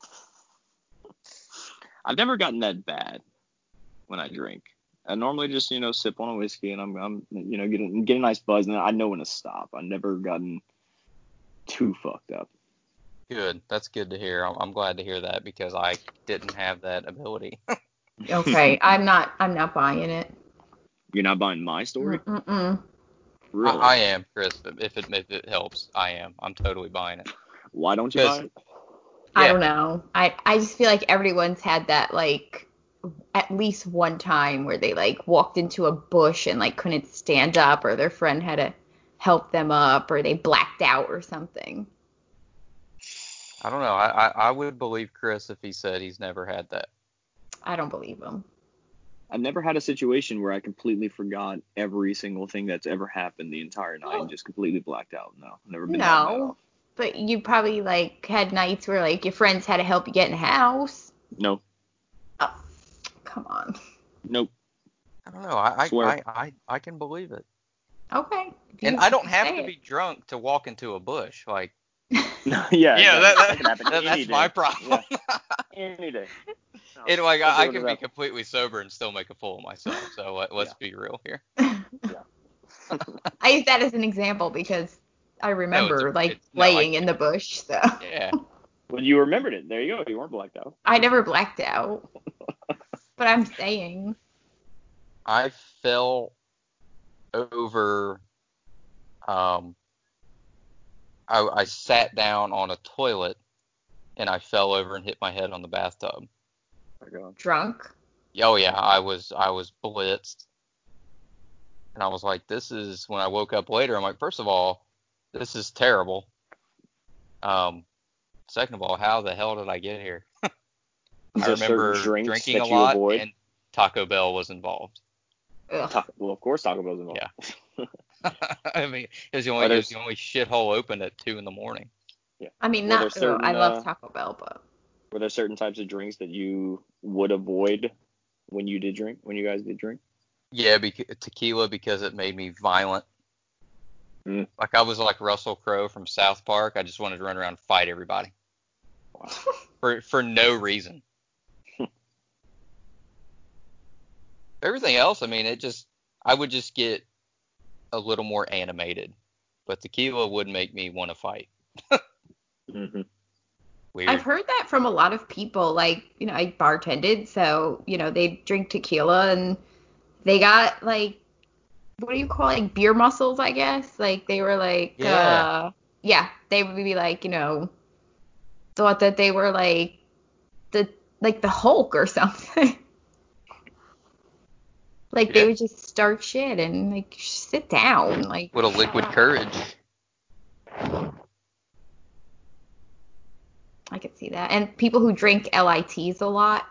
I've never gotten that bad when I drink. I normally just, sip on a whiskey and I'm get a nice buzz and I know when to stop. I've never gotten too fucked up. Good. That's good to hear. I'm glad to hear that because I didn't have that ability. Okay. I'm not buying it. You're not buying my story? Mm-mm. Really? I am, Chris. If it helps, I am. I'm totally buying it. Why don't you buy it? I Yeah. don't know. I just feel like everyone's had that, like, at least one time where they, like, walked into a bush and, like, couldn't stand up, or their friend had to help them up, or they blacked out or something. I don't know. I would believe Chris if he said he's never had that. I don't believe them. I've never had a situation where I completely forgot every single thing that's ever happened the entire night and just completely blacked out. No, I've never been that bad No. off. But you probably, like, had nights where, like, your friends had to help you get in the house. No. Oh, come on. Nope. I don't know. I Swear. I can believe it. Okay. And I don't have to be drunk to walk into a bush. Like, yeah, yeah, that can happen any that's day. my problem. Yeah. Any day. No, And like, don't I do can that. be completely sober and still make a fool of myself. So let's be real here. I use that as an example because I remember, laying in the bush, so. Yeah. Well, you remembered it. There you go. You weren't blacked out. I never blacked out. But I'm saying. I fell over. I sat down on a toilet and I fell over and hit my head on the bathtub. Oh, my God. Drunk? Oh yeah, I was blitzed. And I was like, this is when I woke up later. I'm like, first of all, this is terrible. Second of all, how the hell did I get here? I remember drinking a lot and Taco Bell was involved. Well, of course Taco Bell's involved. Yeah. I mean, it was the only shithole open at 2 a.m. Yeah. I mean, certain, I love Taco Bell, but. Were there certain types of drinks that you would avoid when you guys did drink? Yeah, tequila because it made me violent. Mm. Like I was like Russell Crowe from South Park. I just wanted to run around and fight everybody. Wow. for no reason. Everything else, I mean, I would just get a little more animated. But tequila would make me want to fight. Mm-hmm. Weird. I've heard that from a lot of people. Like, I bartended, so, they drink tequila and they got, like, what do you call it? Like, beer muscles, I guess? Like, they were like, Yeah. they would be like, thought that they were like the Hulk or something. Like they Yeah. would just start shit and like sit down. Like What a liquid courage. I could see that. And people who drink LITs a lot,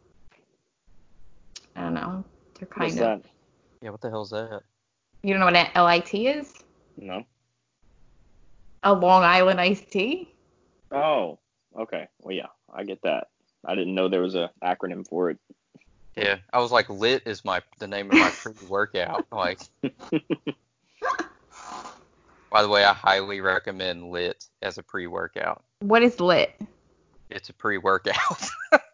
I don't know. They're What's kind of. that? Yeah, what the hell's that? You don't know what an LIT is? No. A Long Island iced tea? Oh, okay. Well, yeah, I get that. I didn't know there was a acronym for it. Yeah, I was like, Lit is the name of my pre-workout. Like, by the way, I highly recommend Lit as a pre-workout. What is lit? It's a pre-workout.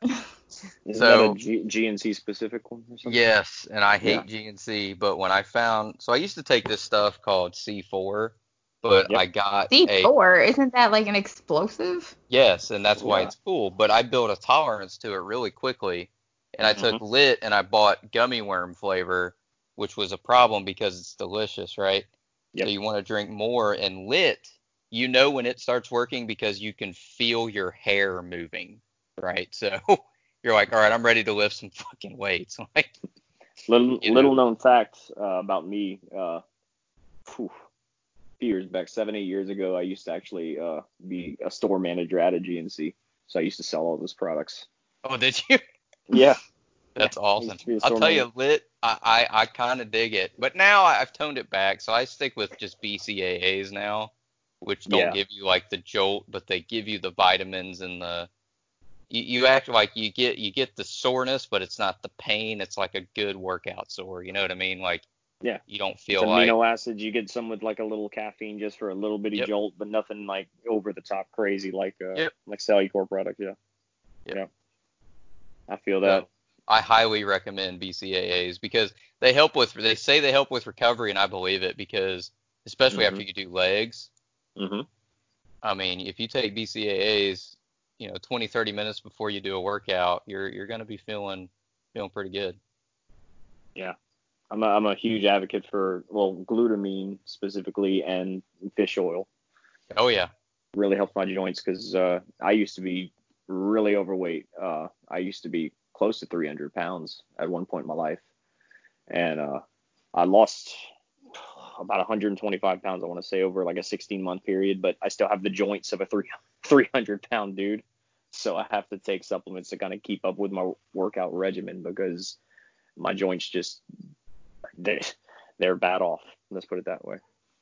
Isn't So- that a GNC specific one or something? Yes, and I hate Yeah. GNC, but when I found, so I used to take this stuff called C4, but Yep. I got C4? Isn't that like an explosive? yes, and that's why Yeah. it's cool, but I built a tolerance to it really quickly, and I took Mm-hmm. Lit and I bought gummy worm flavor, which was a problem because it's delicious, right? Yep. So you want to drink more, and Lit, you know when it starts working because you can feel your hair moving, right? So you're like, all right, I'm ready to lift some fucking weights. Like, Little known fact about me. A few years back, 7-8 years ago, I used to actually be a store manager at a GNC. So I used to sell all those products. oh, did you? Yeah. That's I awesome. used to be a I'll store tell manager. you, Lit, I kind of dig it, but now I've toned it back, so I stick with just BCAAs now, which don't Yeah. give you like the jolt, but they give you the vitamins and you act like you get the soreness, but it's not the pain. It's like a good workout sore. You know what I mean? Like, Yeah. you don't It's feel like, amino acids. You get some with like a little caffeine just for a little bitty Yep. jolt, but nothing like over the top crazy like Yep. like Cellucor product. Yeah. Yep. Yeah. I feel that. so I highly recommend BCAAs because they say they help with recovery, and I believe it because especially after you do legs. Mm-hmm. I mean, if you take BCAAs, 20, 30 minutes before you do a workout, you're going to be feeling pretty good. Yeah. I'm a huge advocate for glutamine specifically and fish oil. Oh yeah. Really helps my joints because I used to be really overweight. I used to be close to 300 pounds at one point in my life, and I lost about 125 pounds, I want to say, over like a 16-month period. But I still have the joints of a 300-pound dude, so I have to take supplements to kind of keep up with my workout regimen because my joints just they're bad off. Let's put it that way.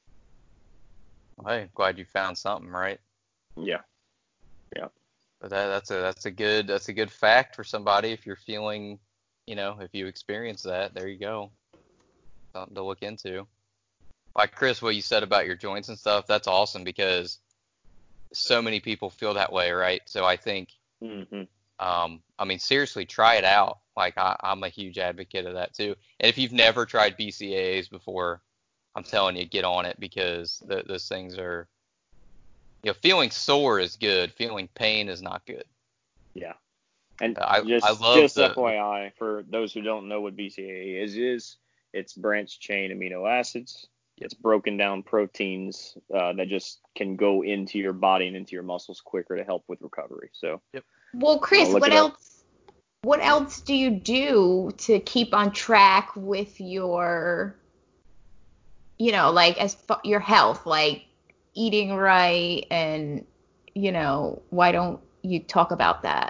Hey, glad you found something, right? Yeah. But that's a good fact for somebody if you're feeling, if you experience that, there you go. Something to look into. Like Chris, what you said about your joints and stuff, that's awesome because so many people feel that way, right? So I think, Mm-hmm. I mean, seriously, try it out. Like I'm a huge advocate of that too. And if you've never tried BCAAs before, I'm telling you, get on it because those things are, feeling sore is good. Feeling pain is not good. Yeah. And I just love FYI, for those who don't know what BCAA is it's branched chain amino acids. It's broken down proteins that just can go into your body and into your muscles quicker to help with recovery. So, Well, Chris, look it up. what else do you do to keep on track with your, like your health, like eating right and, why don't you talk about that?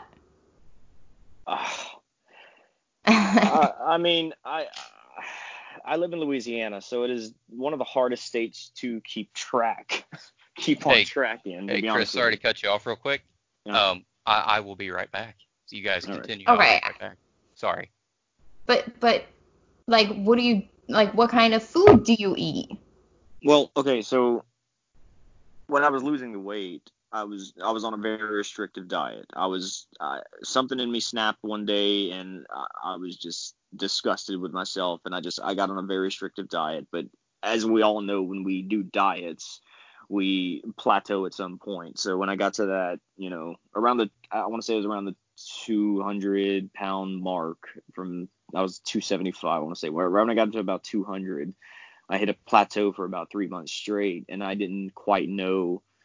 I mean, I live in Louisiana, so it is one of the hardest states to keep on track in. To Hey, be Chris, honest sorry with to cut you off real quick. Yeah. I will be right back. So you guys All right. continue. Okay. I'll be right back. Sorry. But like, what kind of food do you eat? Well, okay, so when I was losing the weight, I was on a very restrictive diet. Something in me snapped one day, and I was just disgusted with myself, and I got on a very restrictive diet. But as we all know, when we do diets, we plateau at some point. So when I got to that, I want to say it was around the 200-pound mark. I was 275, I want to say. When I got to about 200, I hit a plateau for about 3 months straight, and I didn't quite know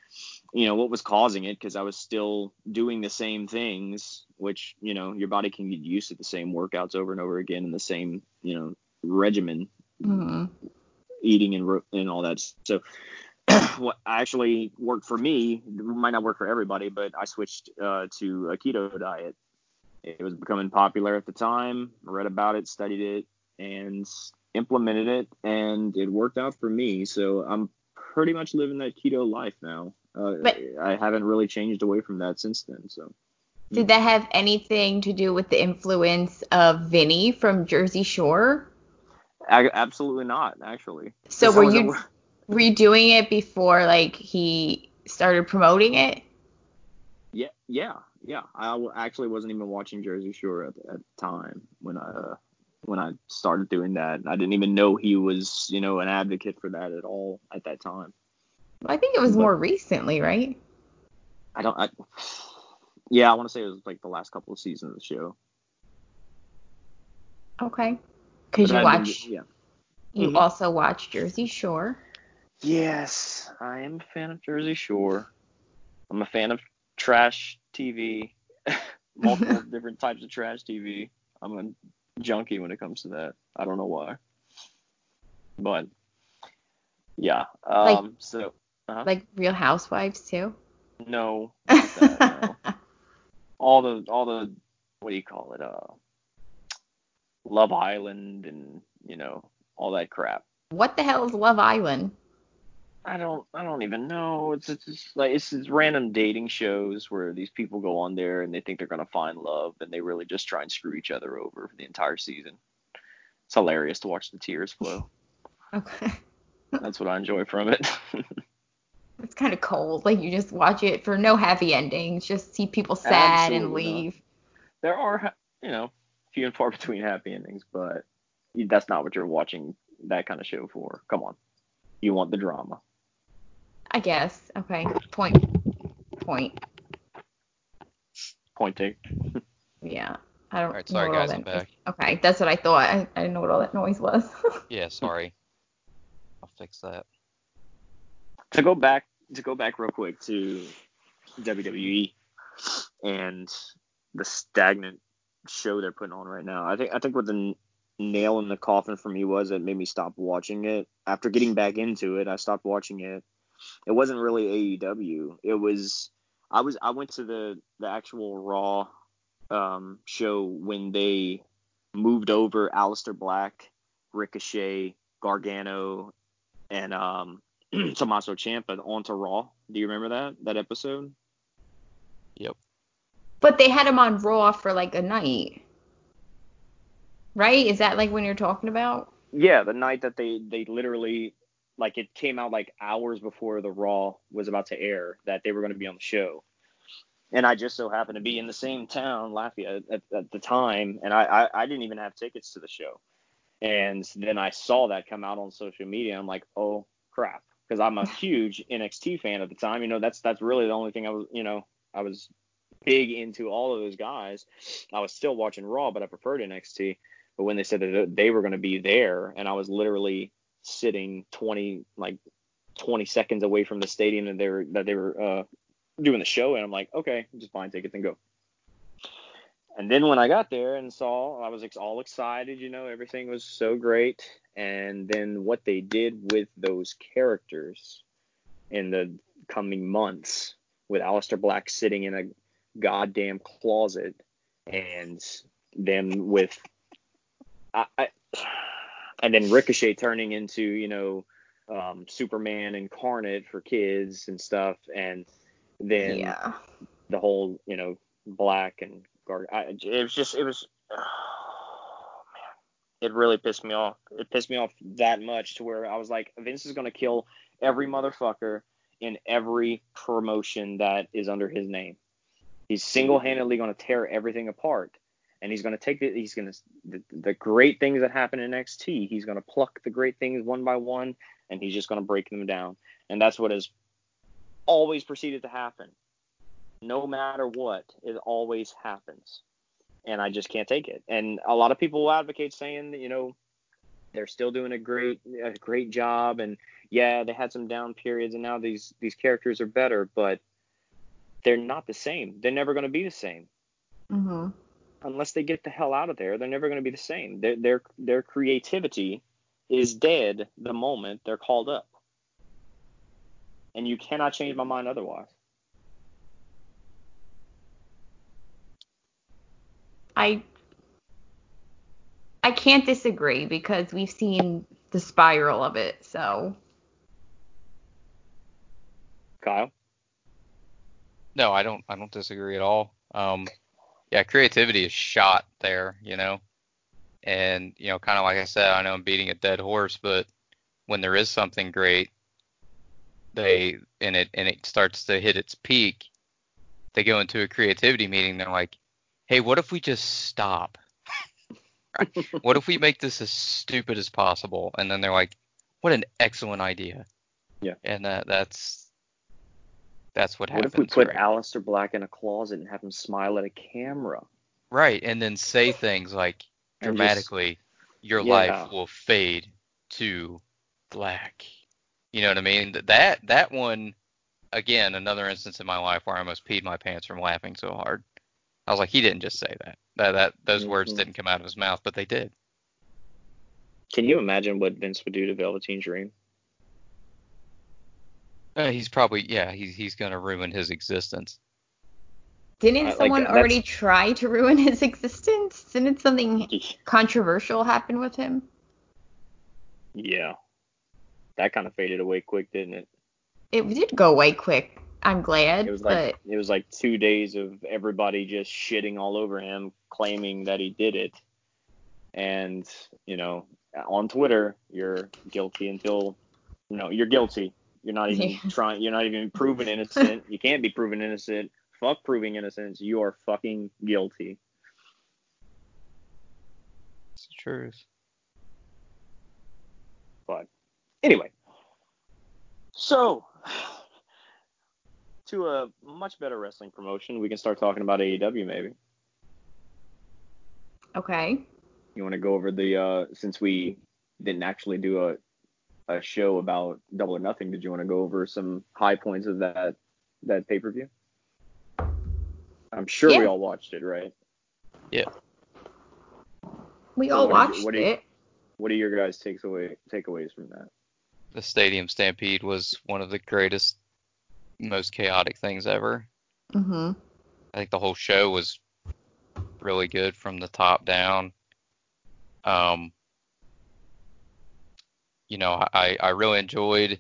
what was causing it, because I was still doing the same things, which, your body can get used to the same workouts over and over again and the same, regimen, Mm-hmm. eating and all that. So what actually worked for me might not work for everybody, but I switched to a keto diet. It was becoming popular at the time. I read about it, studied it, and implemented it, and it worked out for me. So I'm pretty much living that keto life now. But I haven't really changed away from that since then. So did that have anything to do with the influence of Vinny from Jersey Shore? Absolutely not, actually. So were you doing it before like he started promoting it? Yeah. I actually wasn't even watching Jersey Shore at the time when I started doing that. I didn't even know he was, an advocate for that at all at that time. I think it was But more recently, right? I want to say it was like the last couple of seasons of the show. Okay. Because you Mhm. also watch Jersey Shore. Yes, I am a fan of Jersey Shore. I'm a fan of trash TV, multiple different types of trash TV. I'm a junkie when it comes to that. I don't know why, but yeah. Like So like Real Housewives too. no, not that. No, all the what do you call it? Love Island and all that crap. What the hell is Love Island? I don't even know. It's just like it's random dating shows where these people go on there and they think they're gonna find love, and they really just try and screw each other over for the entire season. It's hilarious to watch the tears flow. Okay. That's what I enjoy from it. It's kind of cold. Like you just watch it for no happy endings. Just see people sad and Absolutely not. leave. There are, few and far between happy endings, but that's not what you're watching that kind of show for. Come on. You want the drama. I guess. Okay. Point. Point take. Yeah. I don't All right, know sorry what all guys, I'm that noise. back. Okay, that's what I thought. I didn't know what all that noise was. Yeah, sorry. I'll fix that. To go back real quick to WWE and the stagnant show they're putting on right now. I think what the nail in the coffin for me was, it made me stop watching it. After getting back into it, I stopped watching it. It wasn't really AEW. It was I went to the actual Raw show when they moved over Aleister Black, Ricochet, Gargano, and Tommaso Ciampa onto Raw. Do you remember that episode? Yep. But they had him on Raw for like a night. Right? Is that like when you're talking about? Yeah, the night that they literally, like, it came out like hours before the Raw was about to air that they were going to be on the show. And I just so happened to be in the same town, Lafayette, at the time, and I didn't even have tickets to the show. And then I saw that come out on social media. I'm like, oh crap, because I'm a huge NXT fan at the time. That's really the only thing I was big into all of those guys. I was still watching Raw, but I preferred NXT. But when they said that they were going to be there, and I was literally sitting 20 seconds away from the stadium that they were doing the show, and I'm like, okay, just buy tickets and go. And then when I got there and saw, I was all excited, everything was so great. And then what they did with those characters in the coming months, with Aleister Black sitting in a goddamn closet, and them with, and then Ricochet turning into, Superman incarnate for kids and stuff, and then Yeah. the whole, Black and it was, it really pissed me off. It pissed me off that much to where I was like, Vince is going to kill every motherfucker in every promotion that is under his name. He's single-handedly going to tear everything apart. And he's going to take the great things that happen in NXT, he's going to pluck the great things one by one, and he's just going to break them down. And that's what has always proceeded to happen. No matter what, it always happens. And I just can't take it. And a lot of people will advocate saying that, They're still doing a great job, and yeah, they had some down periods, and now these characters are better, but they're not the same. They're never going to be the same. Mm-hmm. Unless they get the hell out of there, they're never going to be the same. Their creativity is dead the moment they're called up. And you cannot change my mind otherwise. I can't disagree because we've seen the spiral of it, so. Kyle? No, I don't disagree at all. Yeah, creativity is shot there, and kind of like I said, I know I'm beating a dead horse, but when there is something great, it starts to hit its peak, they go into a creativity meeting. They're like, "Hey, what if we just stop? What if we make this as stupid as possible?" And then they're like, "What an excellent idea!" Yeah. And that's what happens. What if we put right? Aleister Black in a closet and have him smile at a camera? Right, and then say things like And dramatically, your life will fade to black. You know what I mean? That one, again, another instance in my life where I almost peed my pants from laughing so hard. I was like, he didn't just say that. Those words didn't come out of his mouth, but they did. Can you imagine what Vince would do to Velveteen Dream? He's probably, he's gonna ruin his existence. Didn't someone already try to ruin his existence? Didn't something controversial happen with him? Yeah. That kind of faded away quick, didn't it? It did go away quick. I'm glad. It was like 2 days of everybody just shitting all over him, claiming that he did it. And, on Twitter, you're guilty until, you're guilty. You're not even you're not even proven innocent. You can't be proven innocent. Fuck proving innocence. You are fucking guilty. It's the truth. But anyway, so to a much better wrestling promotion, we can start talking about AEW maybe. Okay. You want to go over the since we didn't actually do a show about Double or Nothing, did you want to go over some high points of that pay-per-view? I'm sure we all watched it, right? Yeah. We all watched it. What are your guys' takeaways from that? The Stadium Stampede was one of the greatest, most chaotic things ever. Mm-hmm. I think the whole show was really good from the top down. I really enjoyed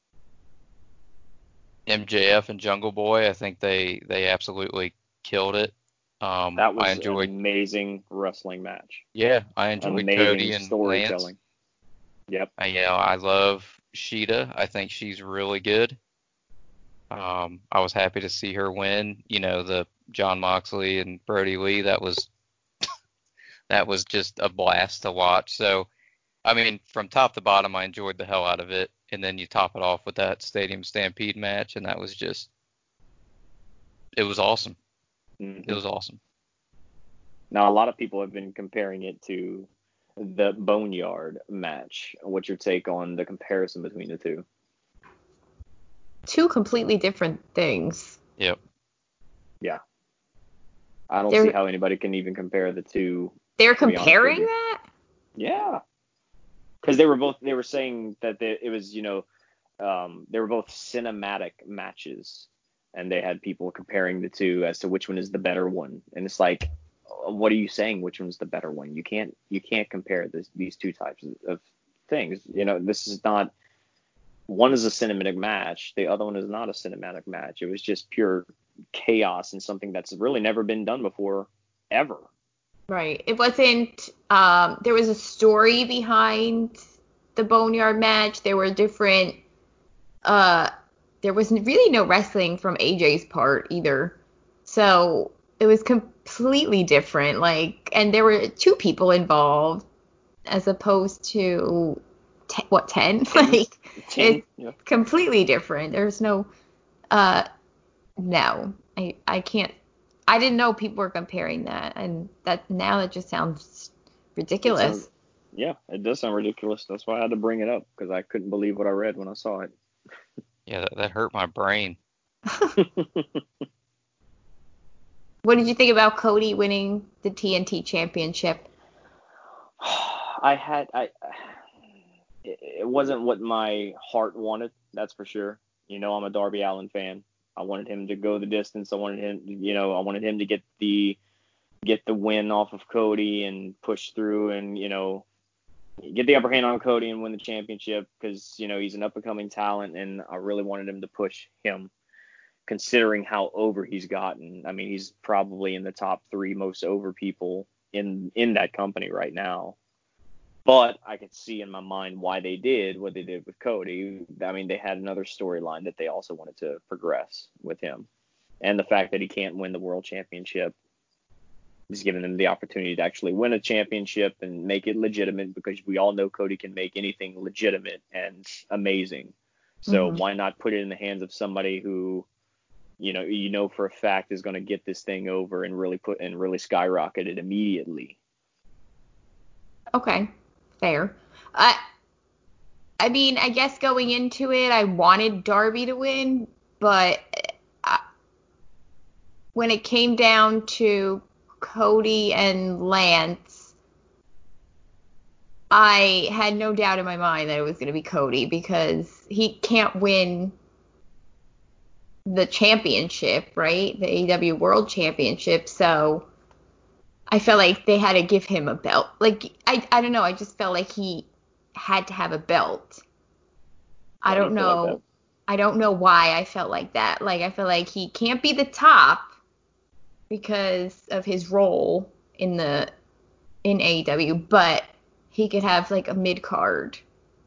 MJF and Jungle Boy. I think they absolutely killed it. That was an amazing wrestling match. Yeah, I enjoyed amazing Cody and storytelling. Lance. Yep. I love Sheeta. I think she's really good. I was happy to see her win. The Jon Moxley and Brody Lee. That was just a blast to watch. So, I mean, from top to bottom, I enjoyed the hell out of it. And then you top it off with that Stadium Stampede match, and that was it was awesome. Mm-hmm. It was awesome. Now, a lot of people have been comparing it to the Boneyard match. What's your take on the comparison between the two? Two completely different things. Yep. Yeah. I don't see how anybody can even compare the two. They're comparing that? Yeah. Because they were saying that it was, they were both cinematic matches, and they had people comparing the two as to which one is the better one. And it's like, what are you saying? Which one's the better one? You can't compare these two types of things. This is not. One is a cinematic match. The other one is not a cinematic match. It was just pure chaos and something that's really never been done before, ever. Right. It wasn't. There was a story behind the Boneyard match. There were different. There was really no wrestling from AJ's part either. So it was completely different. And there were two people involved as opposed to 10? 10, it's yeah. completely different. There's no. No, I can't. I didn't know people were comparing that, and that just sounds ridiculous. Yeah, it does sound ridiculous. That's why I had to bring it up, because I couldn't believe what I read when I saw it. Yeah, that hurt my brain. What did you think about Cody winning the TNT Championship? It wasn't what my heart wanted, that's for sure. I'm a Darby Allin fan. I wanted him to go the distance. I wanted him to get the win off of Cody and push through and, get the upper hand on Cody and win the championship, because, he's an up and coming talent, and I really wanted him to push him, considering how over he's gotten. I mean, he's probably in the top 3 most over people in that company right now. But I could see in my mind why they did what they did with Cody. I mean, they had another storyline that they also wanted to progress with him. And the fact that he can't win the world championship is giving them the opportunity to actually win a championship and make it legitimate, because we all know Cody can make anything legitimate and amazing. So why not put it in the hands of somebody who, for a fact is going to get this thing over and really skyrocket it immediately. Okay, fair. I mean, I guess going into it, I wanted Darby to win, but when it came down to Cody and Lance, I had no doubt in my mind that it was going to be Cody, because he can't win the championship, right? The AEW World Championship. So I felt like they had to give him a belt. Like, I don't know. I just felt like he had to have a belt. I don't know. Like I don't know why I felt like that. Like, I feel like he can't be the top because of his role in AEW, but he could have like a mid card.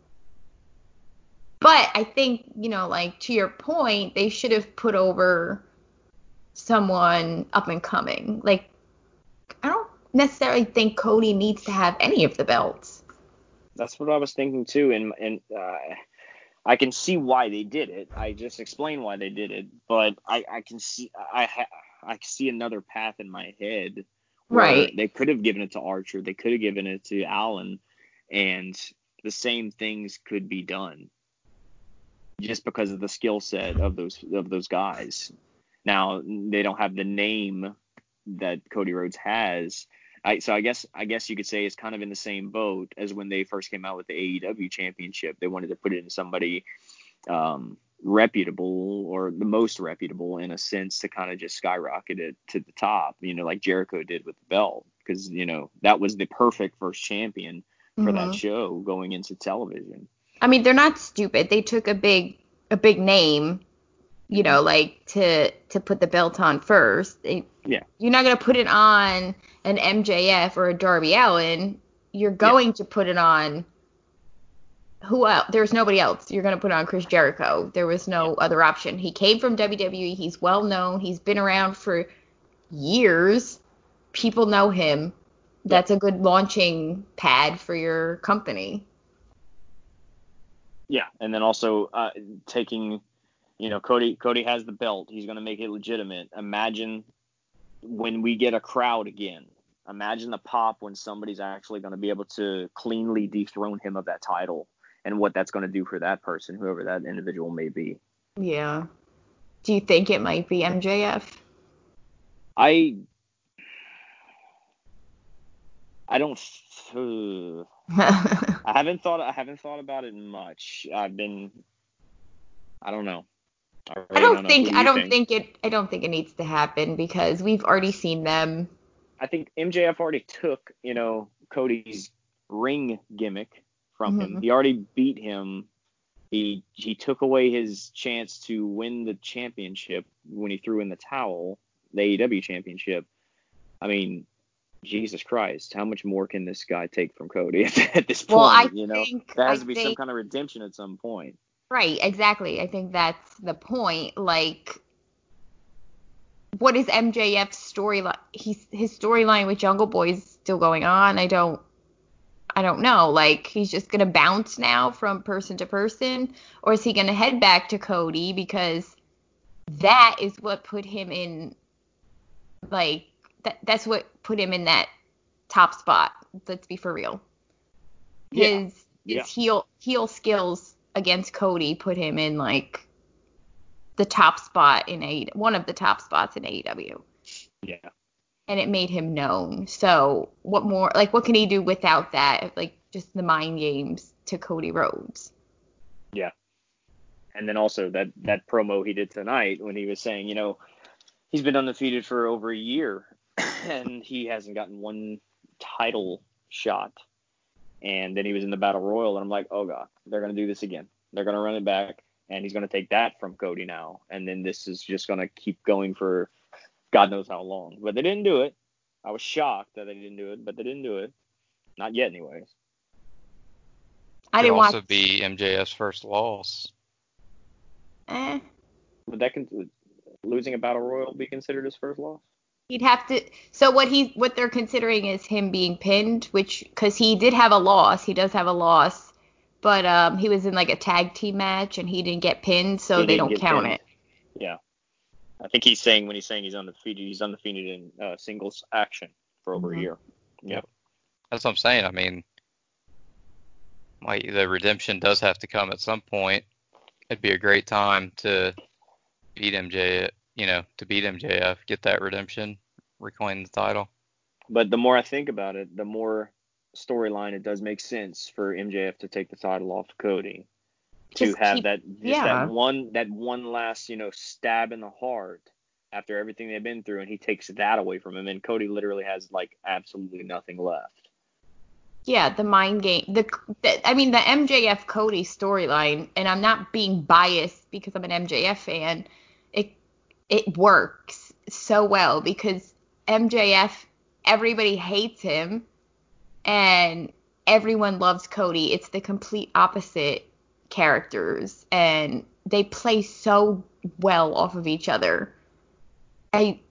But I think, like, to your point, they should have put over someone up and coming. Like, I don't necessarily think Cody needs to have any of the belts. That's what I was thinking too, and I can see why they did it. I just explained why they did it, but I can see I see another path in my head where Right. they could have given it to Archer, they could have given it to Allen, and the same things could be done just because of the skill set of those guys. Now they don't have the name that Cody Rhodes has. So I guess you could say it's kind of in the same boat as when they first came out with the AEW championship. They wanted to put it in somebody reputable, or the most reputable in a sense, to kind of just skyrocket it to the top, like Jericho did with the belt, because that was the perfect first champion for that show going into television. I mean, they're not stupid. They took a big name, like to put the belt on first. Yeah. You're not going to put it on an MJF or a Darby Allin. You're going to put it on who else? There's nobody else. You're going to put it on Chris Jericho. There was no other option. He came from WWE. He's well known. He's been around for years. People know him. That's a good launching pad for your company. Yeah, and then also taking, Cody has the belt. He's going to make it legitimate. Imagine when we get a crowd again. Imagine the pop when somebody's actually going to be able to cleanly dethrone him of that title, and what that's going to do for that person, whoever that individual may be. Yeah. Do you think it might be MJF? I don't. I haven't thought about it much. I don't know. I don't think it needs to happen, because we've already seen them. I think MJF already took, Cody's ring gimmick from him. He already beat him. He took away his chance to win the championship when he threw in the towel, the AEW championship. I mean, Jesus Christ, how much more can this guy take from Cody at this point? Well, there has to be some kind of redemption at some point. Right, exactly. I think that's the point. Like, what is MJF's storyline? His storyline with Jungle Boy is still going on. I don't know. Like, he's just gonna bounce now from person to person, or is he gonna head back to Cody, because that is what put him in, like, that's what put him in that top spot. Let's be for real. His Yeah. heel skills against Cody put him in like the top spot in one of the top spots in AEW. Yeah. And it made him known. So what more, like, what can he do without that? Like, just the mind games to Cody Rhodes. Yeah. And then also that promo he did tonight when he was saying, you know, he's been undefeated for over a year and he hasn't gotten one title shot. And then he was in the Battle Royal, and I'm like, oh, God, they're going to do this again. They're going to run it back, and he's going to take that from Cody now. And then this is just going to keep going for God knows how long. But they didn't do it. I was shocked that they didn't do it, but they didn't do it. Not yet, anyways. I Could didn't also watch. be MJF's first loss. Would that losing a Battle Royal be considered his first loss? He'd have to. So what they're considering is him being pinned, which, because he did have a loss. He does have a loss, but he was in like a tag team match and he didn't get pinned, so they don't count it. Yeah. I think he's saying when he's saying he's undefeated in singles action for over a year. Yeah. That's what I'm saying. I mean, like, the redemption does have to come at some point. It'd be a great time to beat MJF, get that redemption, reclaim the title. But the more I think about it, the more storyline it does make sense for MJF to take the title off Cody. To have that one last, stab in the heart after everything they've been through, and he takes that away from him, and Cody literally has like absolutely nothing left. Yeah, the mind game. The MJF Cody storyline, and I'm not being biased because I'm an MJF fan. It works so well because MJF, everybody hates him, and everyone loves Cody. It's the complete opposite characters, and they play so well off of each other. I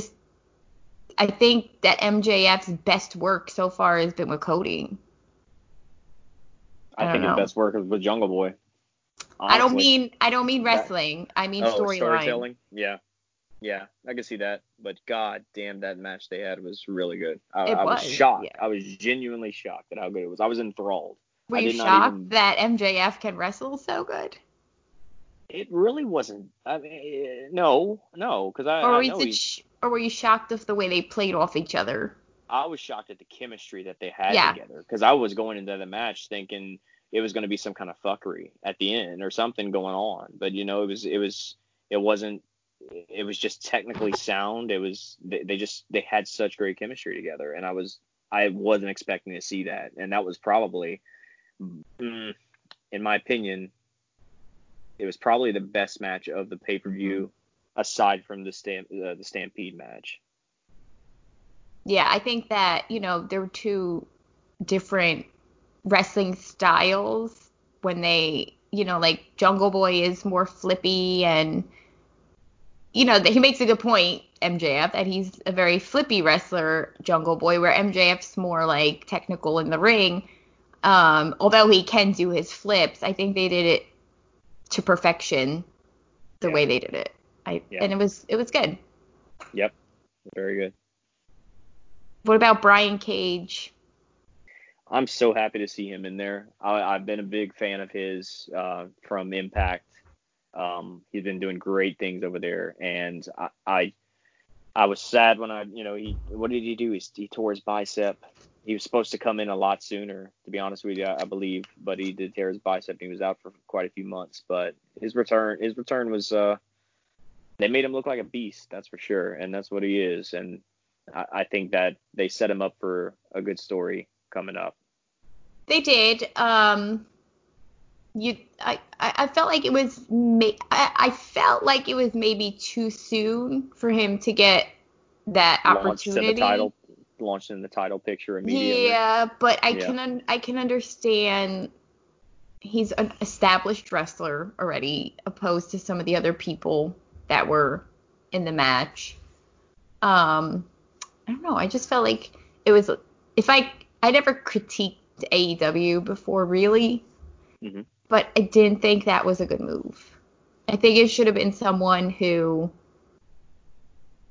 think that MJF's best work so far has been with Cody. I think his best work is with Jungle Boy. Honestly. I don't mean wrestling. I mean storytelling. Yeah, I can see that. But god damn, that match they had was really good. I was shocked. Yeah. I was genuinely shocked at how good it was. I was enthralled. Were you shocked that MJF can wrestle so good? It really wasn't. I mean, no, because or were you shocked of the way they played off each other? I was shocked at the chemistry that they had together, because I was going into the match thinking it was going to be some kind of fuckery at the end or something going on, but it wasn't. It was just technically sound. It was they had such great chemistry together, and I wasn't expecting to see that, and that was probably, in my opinion, it was probably the best match of the pay-per-view, aside from the Stampede match. Yeah, I think that, there were two different wrestling styles when they, like Jungle Boy is more flippy, and, he makes a good point, MJF, that he's a very flippy wrestler, Jungle Boy, where MJF's more like technical in the ring. Although he can do his flips, I think they did it to perfection the way they did it. And it was good. Yep. Very good. What about Brian Cage? I'm so happy to see him in there. I've been a big fan of his from Impact. He's been doing great things over there, and I was sad when what did he do? He tore his bicep. He was supposed to come in a lot sooner, to be honest with you, I believe, but he did tear his bicep and he was out for quite a few months. But his return was they made him look like a beast, that's for sure, and that's what he is. And I think that they set him up for a good story coming up. They did. I felt like it was I felt like it was maybe too soon for him to get that opportunity. Launched in the title picture immediately. Yeah, but I can understand he's an established wrestler already, opposed to some of the other people that were in the match. I don't know. I just felt like it was. I never critiqued AEW before, really, but I didn't think that was a good move. I think it should have been someone who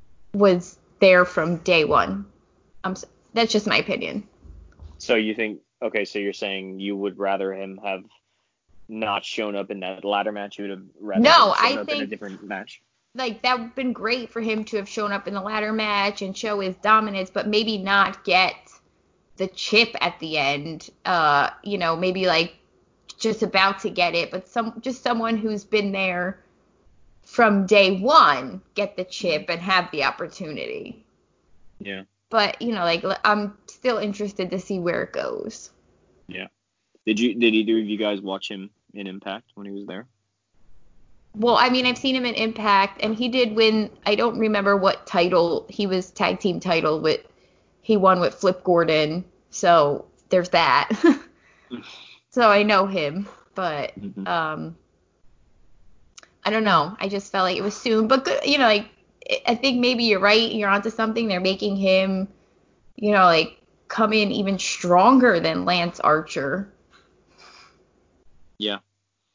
was there from day one. That's just my opinion. So you think Okay, so you're saying you would rather him have not shown up in that ladder match? You would have rather No, him shown I up in a think different match? like that would have been great for him to have shown up in the ladder match and show his dominance, but maybe not get the chip at the end. Maybe like just about to get it, but someone who's been there from day one get the chip and have the opportunity. Yeah. But like I'm still interested to see where it goes. Yeah. Did either of you guys watch him in Impact when he was there? Well, I mean, I've seen him in Impact, and he did win. I don't remember what title he was tag team title with. He won with Flip Gordon, so there's that. So I know him, but I don't know. I just felt like it was soon, but good. Like I think maybe you're right. You're onto something. They're making him, like come in even stronger than Lance Archer. Yeah.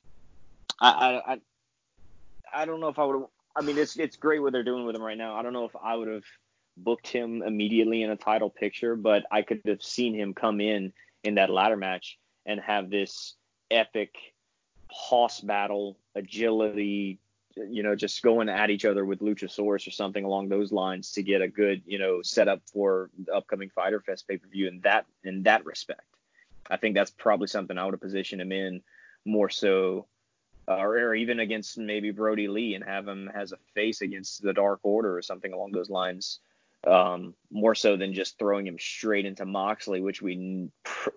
I don't know if I would have. I mean, it's great what they're doing with him right now. I don't know if I would have booked him immediately in a title picture, but I could have seen him come in that ladder match and have this epic hoss battle, agility, just going at each other with Luchasaurus or something along those lines to get a good, setup for the upcoming Fyter Fest pay-per-view in that respect. I think that's probably something I would have positioned him in more so, or even against maybe Brody Lee and have him as a face against the Dark Order or something along those lines. More so than just throwing him straight into Moxley, which do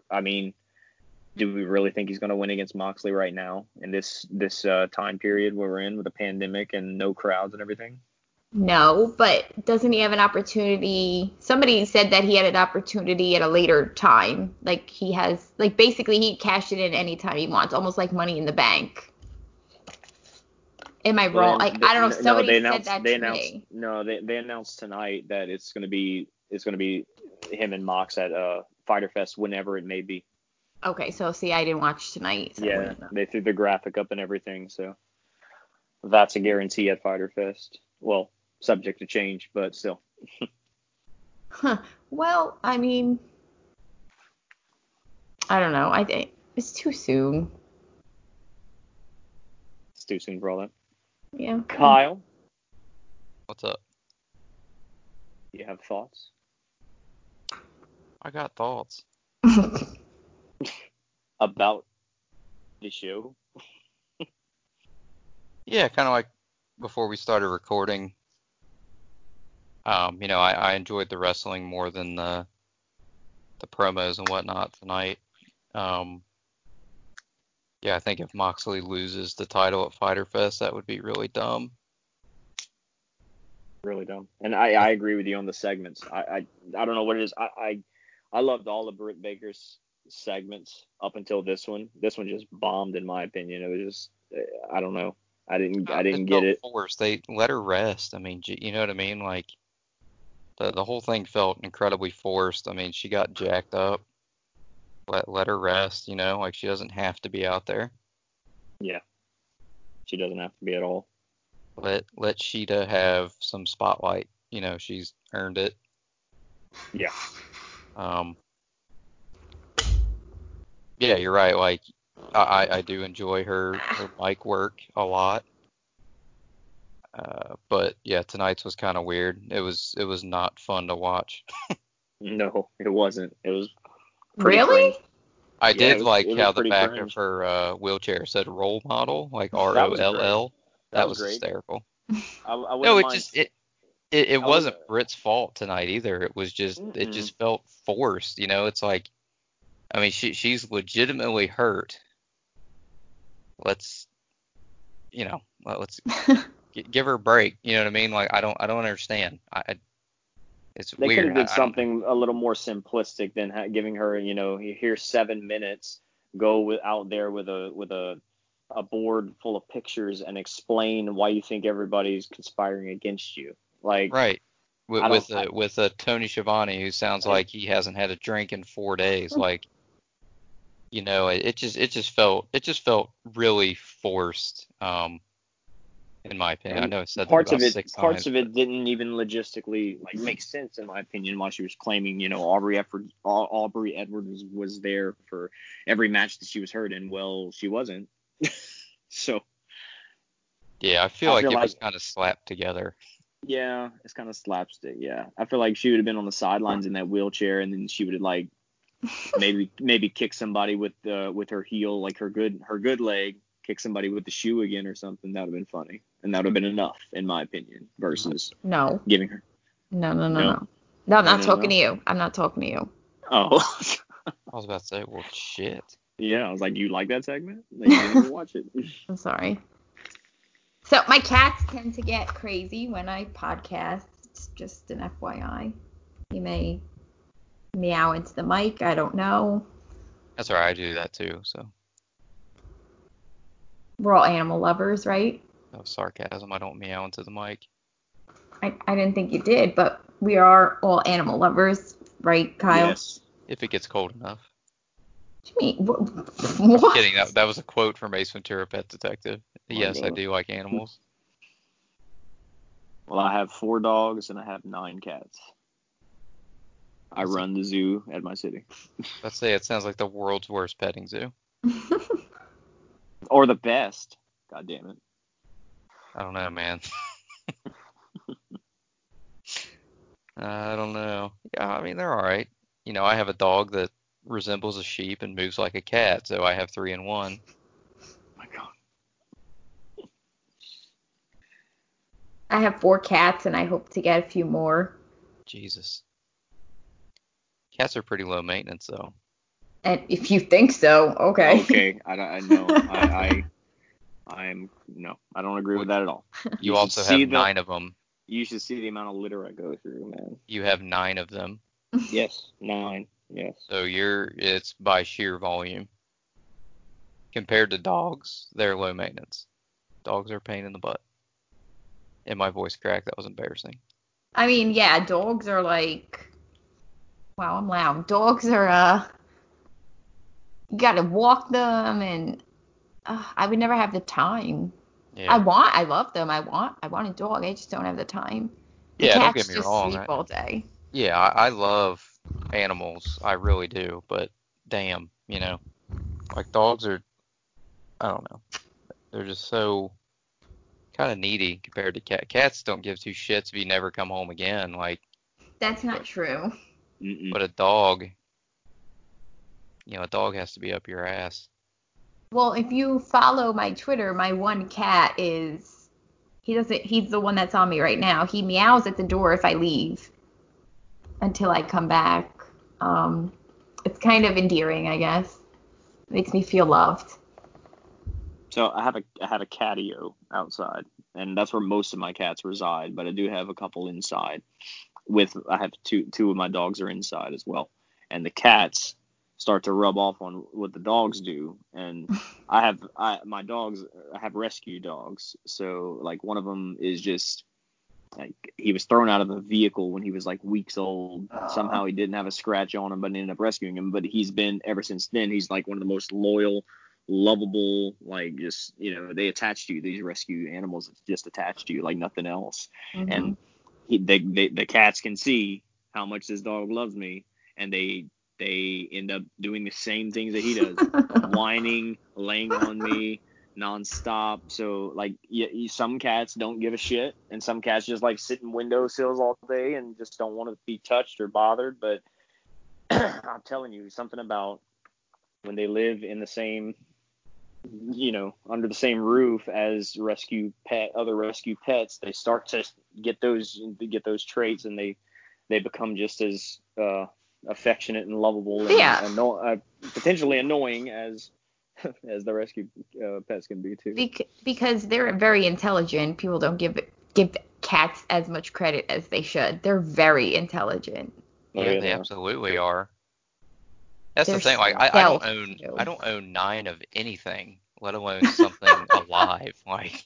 we really think he's going to win against Moxley right now in this time period where we're in with a pandemic and no crowds and everything? No, but doesn't he have an opportunity? Somebody said that he had an opportunity at a later time. Like he has, like basically he cashed it in anytime he wants, almost like Money in the Bank. Am I wrong? Like I don't know. Somebody said that to me. No, they announced tonight that it's gonna be him and Mox at Fyter Fest whenever it may be. Okay, so see, I didn't watch tonight. So yeah, they threw the graphic up and everything, so that's a guarantee at Fyter Fest. Well, subject to change, but still. Huh. Well, I mean, I don't know. I think it's too soon. It's too soon for all that. Yeah. Kyle, What's up? You have thoughts? I got thoughts. About the show? Yeah, kind of like before we started recording. I enjoyed the wrestling more than the promos and whatnot tonight. Yeah, I think if Moxley loses the title at Fyter Fest, that would be really dumb. Really dumb. And I agree with you on the segments. I don't know what it is. I loved all of Britt Baker's segments up until this one. This one just bombed in my opinion. It was just I don't know. I didn't get it. Forced. They let her rest. I mean, you know what I mean? Like the whole thing felt incredibly forced. I mean, she got jacked up. Let her rest. Like she doesn't have to be out there. Yeah. She doesn't have to be at all. Let Sheeta have some spotlight. She's earned it. Yeah. Yeah, you're right. Like I do enjoy her mic work a lot. But yeah, tonight's was kind of weird. It was not fun to watch. No, it wasn't. It was really. cringe. I did like how the back cringe. of her wheelchair said role model, like ROLL. That was was great. hysterical. I No, it wasn't Britt's fault tonight either. It was just it just felt forced. It's like, I mean, she's legitimately hurt. Let's give her a break. You know what I mean? Like I don't understand. It's They weird. could have did something a little more simplistic than giving her, here's 7 minutes, go out there with a board full of pictures and explain why you think everybody's conspiring against you. Like right. With a Tony Schiavone who sounds like he hasn't had a drink in 4 days. Like, it just felt really forced. in my opinion. I know I said that parts about of it, 6 times. didn't even logistically like make sense in my opinion. While she was claiming, Aubrey Edwards was there for every match that she was hurt in. Well, she wasn't. So Yeah, I feel like it was kind of slapped together. Yeah, it's kind of slapstick. Yeah, I feel like she would have been on the sidelines in that wheelchair, and then she would have like maybe kick somebody with her heel, like her good leg, kick somebody with the shoe again or something. That would have been funny, and that would have been enough, in my opinion, versus giving her. No, I'm not talking to you. I'm not talking to you. Oh. I was about to say, well, shit. Yeah, I was like, do you like that segment? Like, you didn't even watch it. I'm sorry. So my cats tend to get crazy when I podcast. It's just an FYI. You may meow into the mic. I don't know. That's all right. I do that too. So we're all animal lovers, right? No sarcasm. I don't meow into the mic. I didn't think you did, but we are all animal lovers, right, Kyle? Yes. If it gets cold enough. What do you mean? What? Kidding. That was a quote from Ace Ventura: Pet Detective. Yes, I do like animals. Well, I have 4 dogs and I have 9 cats. I run the zoo at my city. Let's say it sounds like the world's worst petting zoo. Or the best. God damn it. I don't know, man. I don't know. Yeah, I mean, they're all right. I have a dog that resembles a sheep and moves like a cat, so I have 3 in 1. My God. I have 4 cats, and I hope to get a few more. Jesus. Cats are pretty low maintenance, though. And if you think so, okay. Okay, I know. I don't agree with that at all. You also have 9 of them. You should see the amount of litter I go through, man. You have 9 of them. Yes, 9. Yes. So it's by sheer volume. Compared to dogs, they're low maintenance. Dogs are a pain in the butt. And my voice cracked. That was embarrassing. I mean, yeah, dogs are like, wow, I'm loud. Dogs are, you gotta walk them, and I would never have the time. Yeah. I love them. I want a dog. I just don't have the time. The Yeah, cats don't get me just wrong. sleep all day. Yeah, I love animals. I really do. But damn, like dogs are, I don't know. They're just so kind of needy compared to cats. Cats don't give 2 shits if you never come home again. Like, That's not true. But a dog, a dog has to be up your ass. Well, if you follow my Twitter, my one cat he's the one that's on me right now. He meows at the door if I leave until I come back. It's kind of endearing, I guess. Makes me feel loved. So I have a catio outside, and that's where most of my cats reside. But I do have a couple inside. I have two of my dogs are inside as well, and the cats start to rub off on what the dogs do. And I have rescue dogs, so like one of them is just like he was thrown out of a vehicle when he was like weeks old. Somehow he didn't have a scratch on him, but ended up rescuing him. But he's been ever since then. He's like one of the most loyal, lovable, like just they attach to you. These rescue animals just attach to you like nothing else. Mm-hmm. And the cats can see how much this dog loves me, and they end up doing the same things that he does, whining, laying on me nonstop. So like some cats don't give a shit, and some cats just like sit in windowsills all day and just don't want to be touched or bothered. But I'm telling you, something about when they live in the same, under the same roof as other rescue pets, they start to get those traits, and they become just as affectionate and lovable and potentially annoying as the rescue pets can be too. Because they're very intelligent. People don't give cats as much credit as they should. They're very intelligent. Yeah, they absolutely are. That's the thing. Like I don't own 9 of anything, let alone something alive. Like,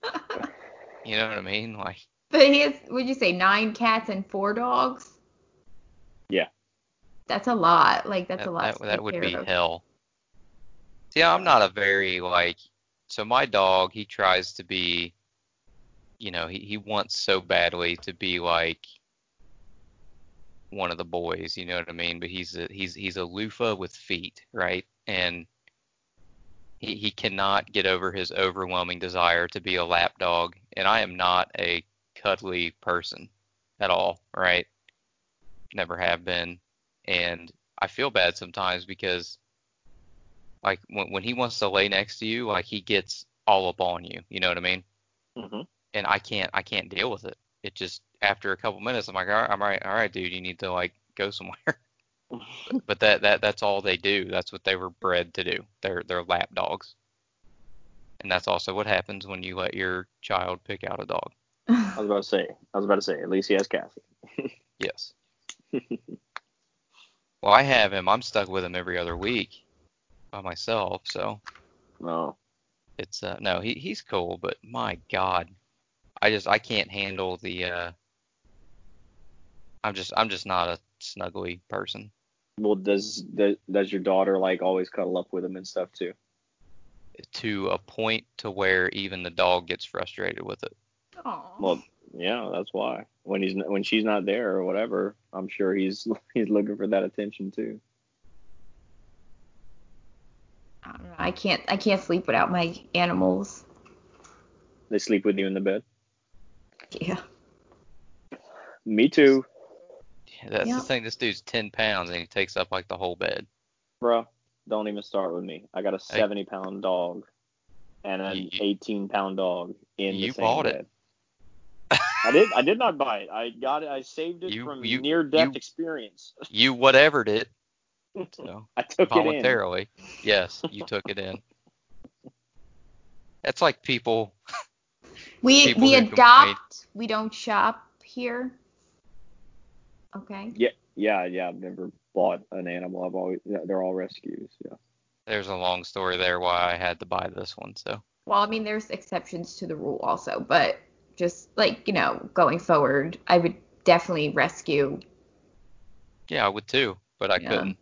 you know what I mean? Like. But he has, would you say 9 cats and 4 dogs? Yeah. That's a lot. Like that's a lot. That would be hell. See, I'm not a very so my dog, he tries to be he wants so badly to be like one of the boys, you know what I mean? But he's a loofah with feet, right? And he cannot get over his overwhelming desire to be a lap dog. And I am not a cuddly person at all, right? Never have been. And I feel bad sometimes because like when he wants to lay next to you, like he gets all up on you, you know what I mean? Mm-hmm. And I can't deal with it. It just after a couple minutes, I'm like, all right, dude, you need to like go somewhere. But that's all they do. That's what they were bred to do. They're lap dogs. And that's also what happens when you let your child pick out a dog. I was about to say, at least he has Cassie. Yes. Well, I have him. I'm stuck with him every other week by myself. So No. it's no, he's cool, but my God, I can't handle the. I'm just not a snuggly person. Well, does your daughter like always cuddle up with him and stuff too? To a point to where even the dog gets frustrated with it. Aw. Well, yeah, that's why. When she's not there or whatever, I'm sure he's looking for that attention too. I don't know. I can't sleep without my animals. They sleep with you in the bed. Yeah. Me too, That's Yeah. the thing. This dude's 10 pounds and he takes up like the whole bed. bro. Don't even start with me. I got a 70-pound dog and an 18-pound dog in the You same bought bed. it. I did not buy it. I got it. I saved it from near-death experience. You whatevered it. So, I took voluntarily. Yes, you took it in. That's like people. We People who adopt. We don't shop here. Okay. it in. Yeah. I've never bought an animal. They're all rescues. Yeah. There's a long story there why I had to buy this one. So Well, I mean, there's exceptions to the rule also, but just like, going forward, I would definitely rescue. yeah, I would too, but I Yeah. couldn't.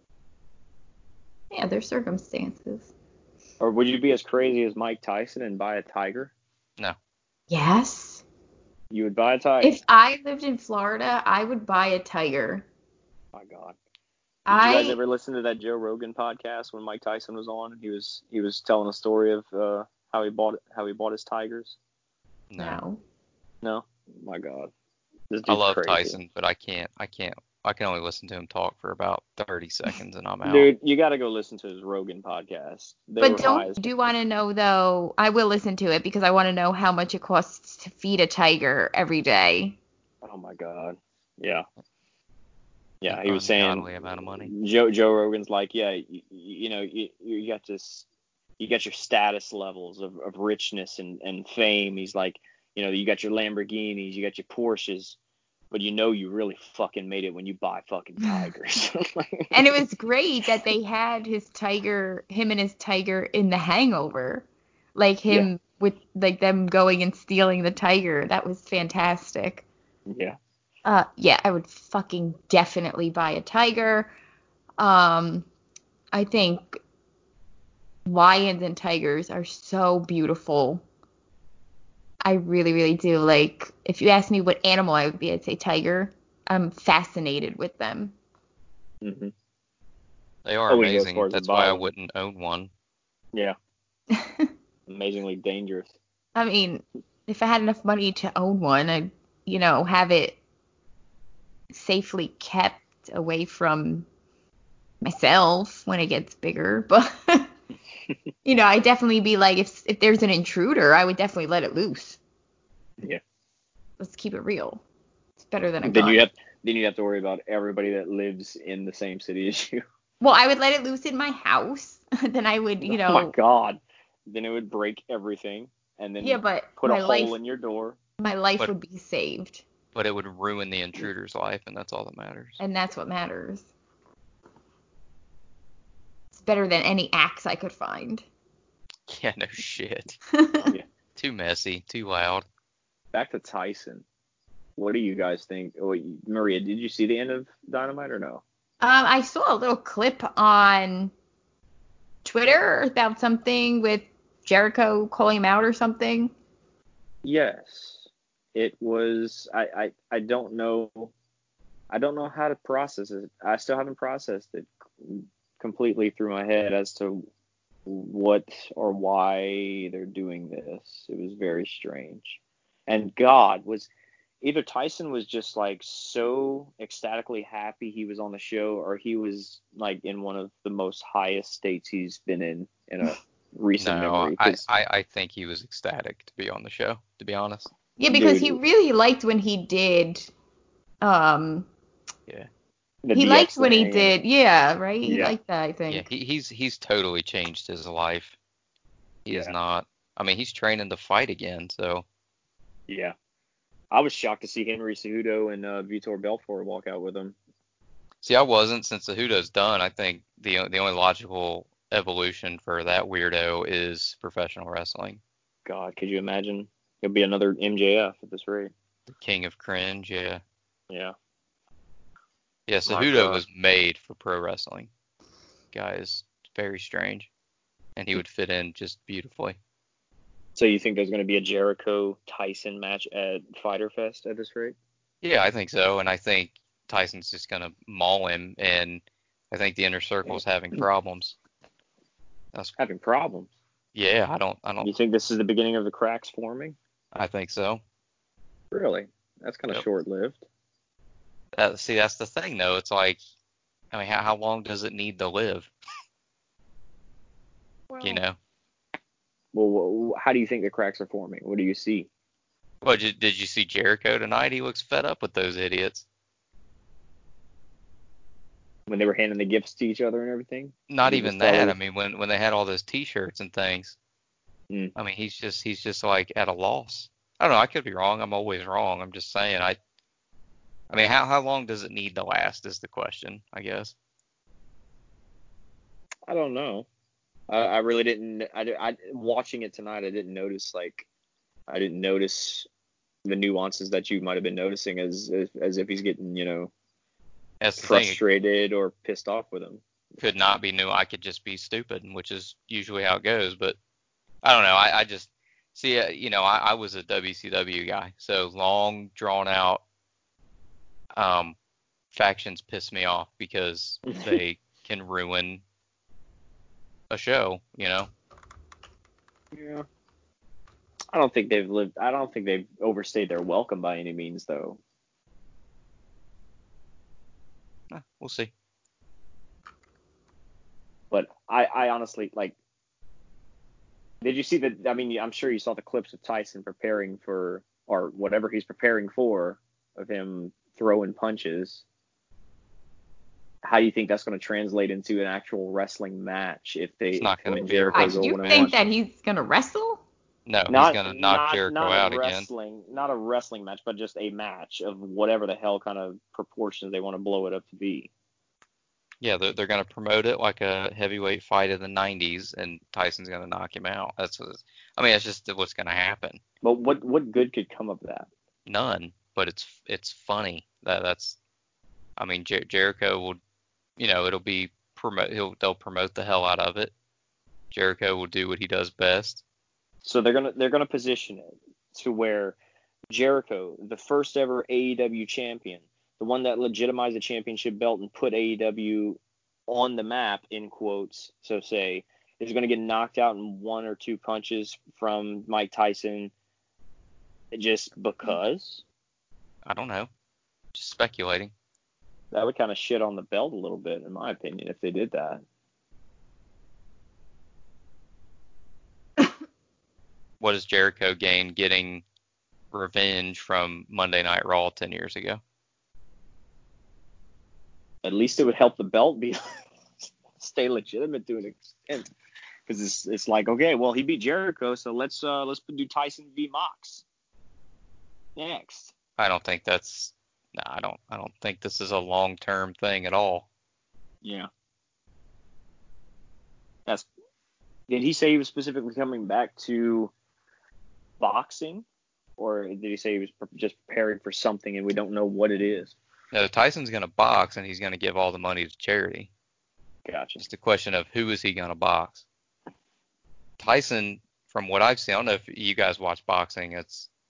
Yeah, there's circumstances. Or would you be as crazy as Mike Tyson and buy a tiger? No. Yes. You would buy a tiger? If I lived in Florida, I would buy a tiger. My God. Did you guys I ever listen to that Joe Rogan podcast when Mike Tyson was on? He was telling a story of how he bought his tigers. No. No? My God. This I dude's love crazy. Tyson, but I can't. I can only listen to him talk for about 30 seconds and I'm out. Dude, you got to go listen to his Rogan podcast. But do want to know though, I will listen to it because I want to know how much it costs to feed a tiger every day. Oh my God. Yeah. Yeah, An he was saying ungodly amount of money. Joe Rogan's like, yeah, you got this, you got your status levels of richness and fame. He's like, you got your Lamborghinis, you got your Porsches, but you really fucking made it when you buy fucking tigers. And it was great that they had him and his tiger in The Hangover. Like him with like them going and stealing the tiger. That was fantastic. Yeah. Yeah, I would fucking definitely buy a tiger. I think lions and tigers are so beautiful. I really, really do. Like, if you ask me what animal I would be, I'd say tiger. I'm fascinated with them. Mm-hmm. They are I wouldn't go as amazing. far as to That's buy why I one. wouldn't own one. Yeah. Amazingly dangerous. I mean, if I had enough money to own one, I'd, have it safely kept away from myself when it gets bigger. But, I'd definitely be like, if there's an intruder, I would definitely let it loose. Yeah. Let's keep it real. It's better than a Then gun. you have to worry about everybody that lives in the same city as you. Well, I would let it loose in my house. Then I would, Oh my God. Then it would break everything and then but put a hole in your door. My life would be saved. But it would ruin the intruder's life, and that's all that matters. And that's what matters. It's better than any axe I could find. Yeah, no shit. Yeah. Too messy, too loud. Back to Tyson. What do you guys think? Oh, Maria, did you see the end of Dynamite or no? I saw a little clip on Twitter about something with Jericho calling him out or something. Yes, it was. I don't know. I don't know how to process it. I still haven't processed it completely through my head as to what or why they're doing this. It was very strange. And God was either Tyson was just like so ecstatically happy he was on the show, or he was like in one of the most highest states he's been in a recent No, memory. I think he was ecstatic to be on the show, to be honest. Yeah, because he Dude, really liked when he did. Um, Yeah. the he DX liked when he thing and did. Yeah, right. He yeah, liked that, I Yeah, think. he's totally changed his life. He is yeah, not. I mean, he's training to fight again, so yeah. I was shocked to see Henry Cejudo and Vitor Belfort walk out with him. see, I wasn't since the Cejudo's done. I think the only logical evolution for that weirdo is professional wrestling. God, could you imagine? He'll be another MJF at this rate. The king of cringe, yeah. Yeah. Yeah, My Cejudo God. was made for pro wrestling. Guy is very strange, and he would fit in just beautifully. So you think there's going to be a Jericho Tyson match at Fyter Fest at this rate? Yeah, I think so, and I think Tyson's just gonna maul him, and I think the inner circle is having problems. That's Having problems. yeah, I don't, You think this is the beginning of the cracks forming? I think so. Really? That's kind of Yep. short-lived. See, that's the thing though. It's like, I mean, how long does it need to live? You know? Well, how do you think the cracks are forming? What do you see? Well, did you see Jericho tonight? He looks fed up with those idiots. When they were handing the gifts to each other and everything? Not Did you even just tell that. he I mean, when they had all those T-shirts and things. Mm. I mean, he's just like at a loss. I don't know. I could be wrong. I'm always wrong. I'm just saying. I mean, how long does it need to last is the question, I guess. I don't know. I really didn't. I watching it tonight. I didn't notice the nuances that you might have been noticing as if he's getting That's the thing. It frustrated or pissed off with him. could not be new. I could just be stupid, which is usually how it goes. But I don't know. I just see. I was a WCW guy, so long drawn out factions piss me off because they can ruin a show. Yeah. I don't think they've overstayed their welcome by any means, though. We'll see. But I honestly like. Did you see that? I mean, I'm sure you saw the clips of Tyson preparing for, or whatever he's preparing for, of him throwing punches. How do you think that's going to translate into an actual wrestling match It's not going to when be a Jericho I go do wrestling one on think match. that he's gonna wrestle. No, he's Not going to knock Jericho a out again. not a wrestling match, but just a match of whatever the hell kind of proportions they want to blow it up to be. Yeah, they're going to promote it like a heavyweight fight in the 90s, and Tyson's going to knock him out. I mean, that's just what's going to happen. But what good could come of that? None, but it's funny. I mean, Jericho will, it'll be they'll promote the hell out of it. Jericho will do what he does best. So they're gonna position it to where Jericho, the first ever AEW champion, the one that legitimized the championship belt and put AEW on the map, in quotes, so say, is going to get knocked out in one or two punches from Mike Tyson just because? I don't know. Just speculating. That would kind of shit on the belt a little bit, in my opinion, if they did that. What does Jericho gain getting revenge from Monday Night Raw 10 years ago? At least it would help the belt be stay legitimate to an extent, because it's like, okay, well, he beat Jericho, so let's do Tyson v Mox next. I don't think that's. No, I don't think this is a long-term thing at all. Yeah. Did he say he was specifically coming back to boxing, or did he say he was just preparing for something and we don't know what it is? No, Tyson's going to box and he's going to give all the money to charity. Gotcha. It's the question of who is he going to box. Tyson, from what I've seen, I don't know if you guys watch boxing. It's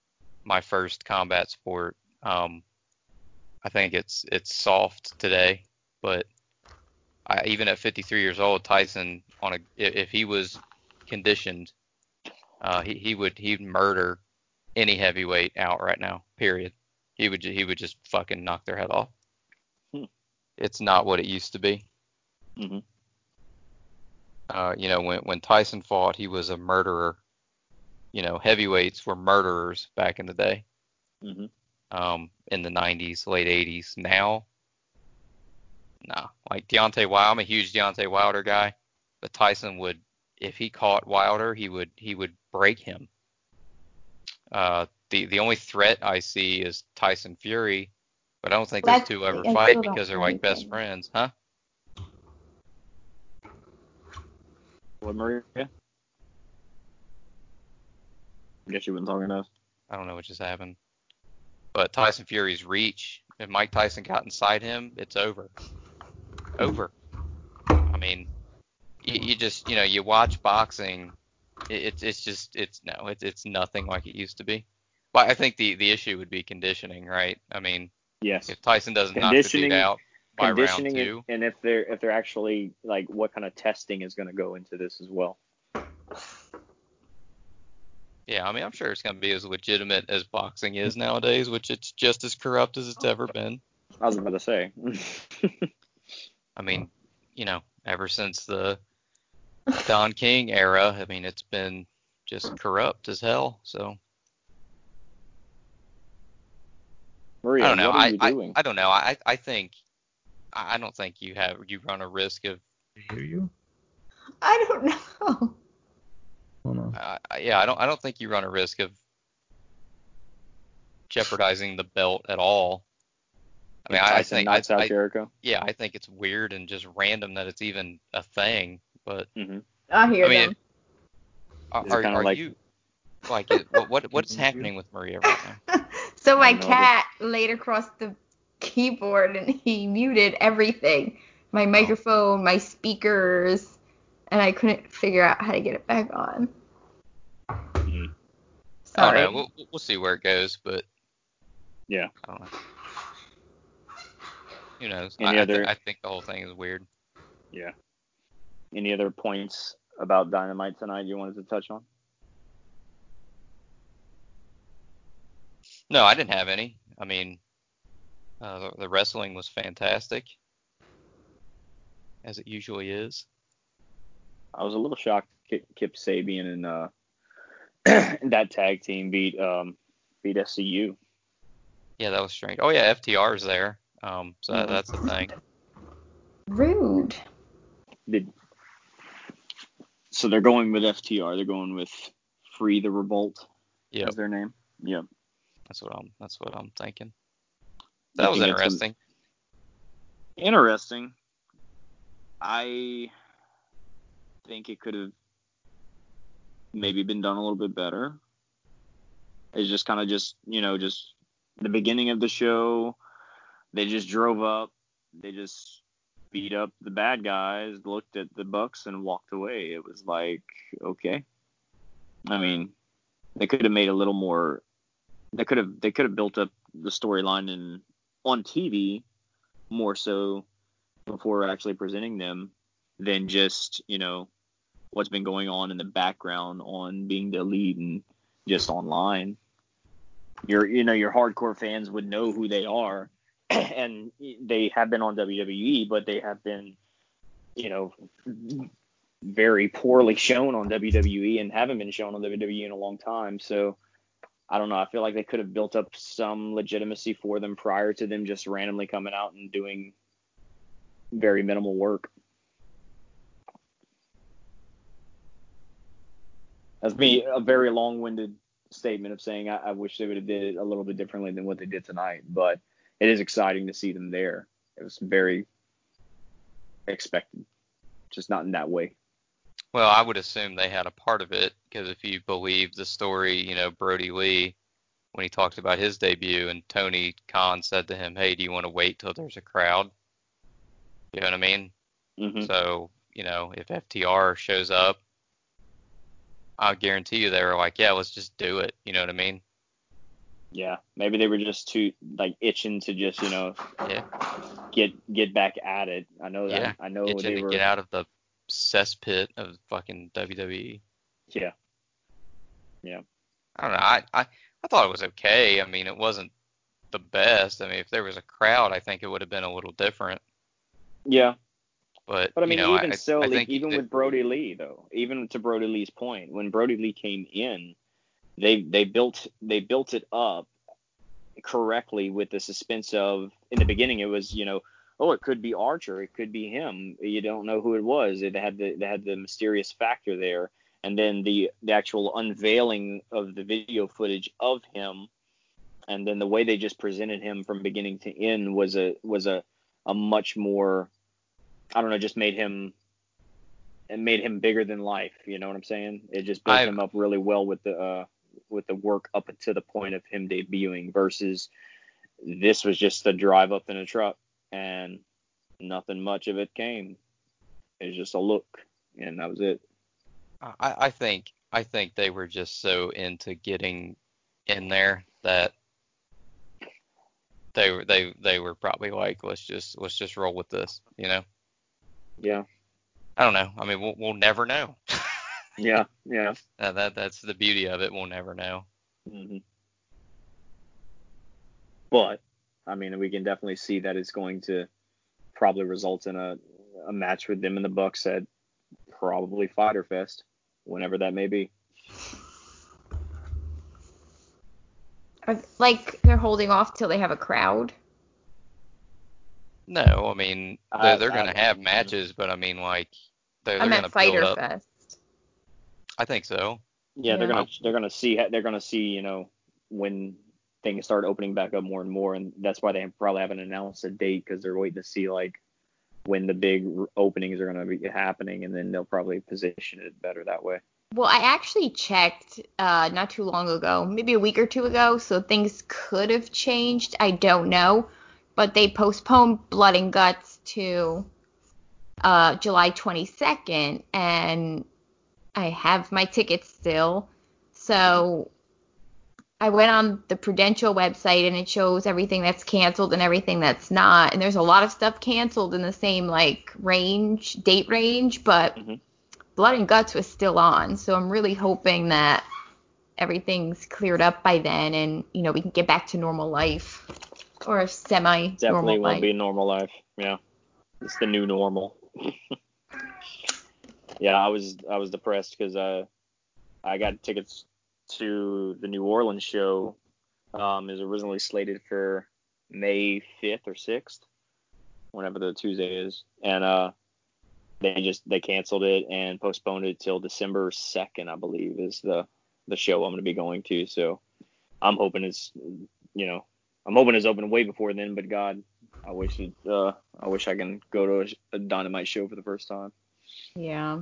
my first combat sport. I think it's soft today, but even at 53 years old, Tyson if he was conditioned, he'd murder any heavyweight out right now. Period. He would just fucking knock their head off. It's not what it used to be. Mm-hmm. When Tyson fought, he was a murderer. Heavyweights were murderers back in the day. Mm-hmm. In the 90s, late 80s. Now, nah. Like Deontay Wilder, I'm a huge Deontay Wilder guy, but Tyson would, if he caught Wilder, he would break him. The only threat I see is Tyson Fury, but I don't think those two ever fight because they're like best friends, huh? What, Maria? I guess you wasn't talking to us. I don't know what just happened. But Tyson Fury's reach, if Mike Tyson got inside him, it's over. Over. I mean, you just, you watch boxing, it's nothing like it used to be. But I think the issue would be conditioning, right? I mean, yes. If Tyson doesn't knock the dude out by round 2. And if they're actually, like, what kind of testing is going to go into this as well. Yeah, I mean, I'm sure it's going to be as legitimate as boxing is nowadays, which it's just as corrupt as it's ever been. I was about to say. I mean, ever since the Don King era, I mean, it's been just corrupt as hell. So Maria, I don't know. what are you doing? I don't know. I don't think you run a risk of. Hear you? I don't know. Oh, no. I don't think you run a risk of jeopardizing the belt at all. I mean, I think knocks out Jericho. Yeah, I think it's weird and just random that it's even a thing. But I hear them. Are you like what's happening with Maria right now? So my cat laid across the keyboard and he muted everything, my microphone, my speakers, and I couldn't figure out how to get it back on. Sorry. I don't know. We'll see where it goes, but yeah, I don't know. Who knows? I think the whole thing is weird. Yeah. Any other points about Dynamite tonight you wanted to touch on? No, I didn't have any. I mean, the wrestling was fantastic, as it usually is. I was a little shocked Kip Sabian and that tag team beat SCU. Yeah, that was strange. Oh yeah, FTR's there. So that's the thing. Rude. So they're going with FTR. They're going with Free the Revolt. Yeah. Is their name? Yeah. That's what I'm thinking. That was interesting. Interesting. I think it could have maybe been done a little bit better. It's just kind of just the beginning of the show. They just drove up. They just beat up the bad guys, looked at the Bucks, and walked away. It was like, okay. I mean, they could have made a little more. They could have built up the storyline on TV more so before actually presenting them than just what's been going on in the background on being the lead and just online. Your hardcore fans would know who they are, and they have been on WWE, but they have been, very poorly shown on WWE and haven't been shown on WWE in a long time. So I don't know. I feel like they could have built up some legitimacy for them prior to them just randomly coming out and doing very minimal work. That's a very long-winded statement of saying I wish they would have did it a little bit differently than what they did tonight, but it is exciting to see them there. It was very expected, just not in that way. Well, I would assume they had a part of it because if you believe the story, Brody Lee, when he talked about his debut and Tony Khan said to him, hey, do you want to wait till there's a crowd? You know what I mean? Mm-hmm. So, if FTR shows up, I'll guarantee you they were like, yeah, let's just do it. You know what I mean? Yeah, maybe they were just too like itching to just Yeah. get back at it. I know Yeah. I know Itching they to were. get out of the cesspit of fucking WWE. Yeah. Yeah. I don't know. I thought it was okay. I mean, it wasn't the best. I mean, if there was a crowd, I think it would have been a little different. Yeah. But But I mean, even so, I like think even with Brody Lee though, even to Brody Lee's point, when Brody Lee came in, they built it up correctly with the suspense of in the beginning it was oh, it could be Archer, it could be him, you don't know who it was. They had the mysterious factor there, and then the actual unveiling of the video footage of him, and then the way they just presented him from beginning to end was a much more, I don't know, just made him bigger than life. You know what I'm saying? It just built him up really well with the work up to the point of him debuting, versus this was just a drive up in a truck and nothing much of it came. It was just a look, and that was it. I think they were just so into getting in there that they were probably like, let's just roll with this, Yeah. I don't know. I mean, we'll never know. Yeah. That's the beauty of it. We'll never know. Mm-hmm. But I mean, we can definitely see that it's going to probably result in a match with them and the Bucks at probably Fyter Fest, whenever that may be. Like they're holding off till they have a crowd. No, I mean they're gonna have matches, but I mean like they're I'm gonna at build Fyter up. Fest. I think so. Yeah, they're gonna see when things start opening back up more and more, and that's why they probably haven't announced a date, because they're waiting to see like when the big openings are gonna be happening, and then they'll probably position it better that way. Well, I actually checked not too long ago, maybe a week or two ago, so things could have changed. I don't know, but they postponed Blood and Guts to July 22nd, and I have my tickets still. So I went on the Prudential website, and it shows everything that's canceled and everything that's not. And there's a lot of stuff canceled in the same like date range, but Blood and Guts was still on. So I'm really hoping that everything's cleared up by then, and we can get back to normal life, or semi-normal life. Definitely won't be normal life. Yeah, it's the new normal. Yeah, I was depressed because I got tickets to the New Orleans show. It was originally slated for May 5th or 6th, whenever the Tuesday is, and they canceled it and postponed it till December 2nd, I believe, is the show I'm going to be going to. So I'm hoping it's open way before then. But God, I wish I can go to a Dynamite show for the first time. Yeah.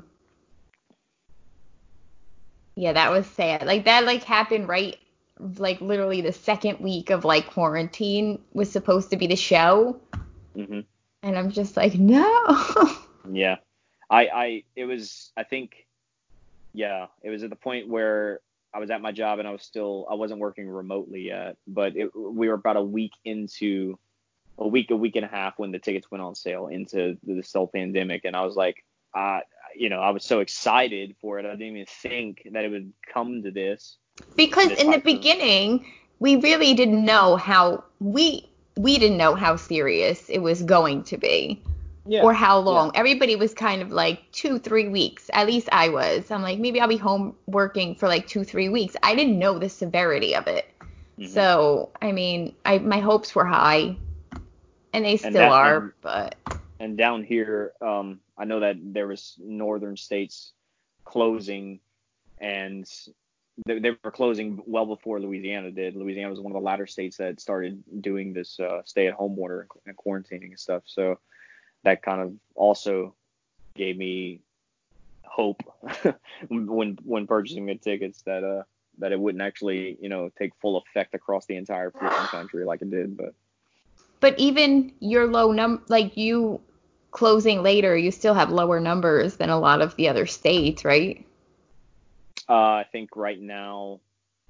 Yeah, that was sad. Like that happened right, like literally the second week of like quarantine was supposed to be the show. Mm-hmm. And I'm just like, no. Yeah. It was at the point where I was at my job and I wasn't working remotely yet, but we were about a week and a half when the tickets went on sale into this whole pandemic. And I was like, I was so excited for it. I didn't even think that it would come to this. Because in the beginning, we really didn't know how we didn't know how serious it was going to be. Yeah, or how long. Yeah. Everybody was kind of like 2-3 weeks. At least I was. I'm like, maybe I'll be home working for like 2-3 weeks. I didn't know the severity of it. Mm-hmm. So, I mean, my hopes were high, and they still are. And down here, I know that there was northern states closing, and they were closing well before Louisiana did. Louisiana was one of the latter states that started doing this stay-at-home order and quarantining and stuff. So that kind of also gave me hope when purchasing the tickets that it wouldn't actually take full effect across the entire freaking country like it did. But even your low like you closing later, you still have lower numbers than a lot of the other states, right? I think right now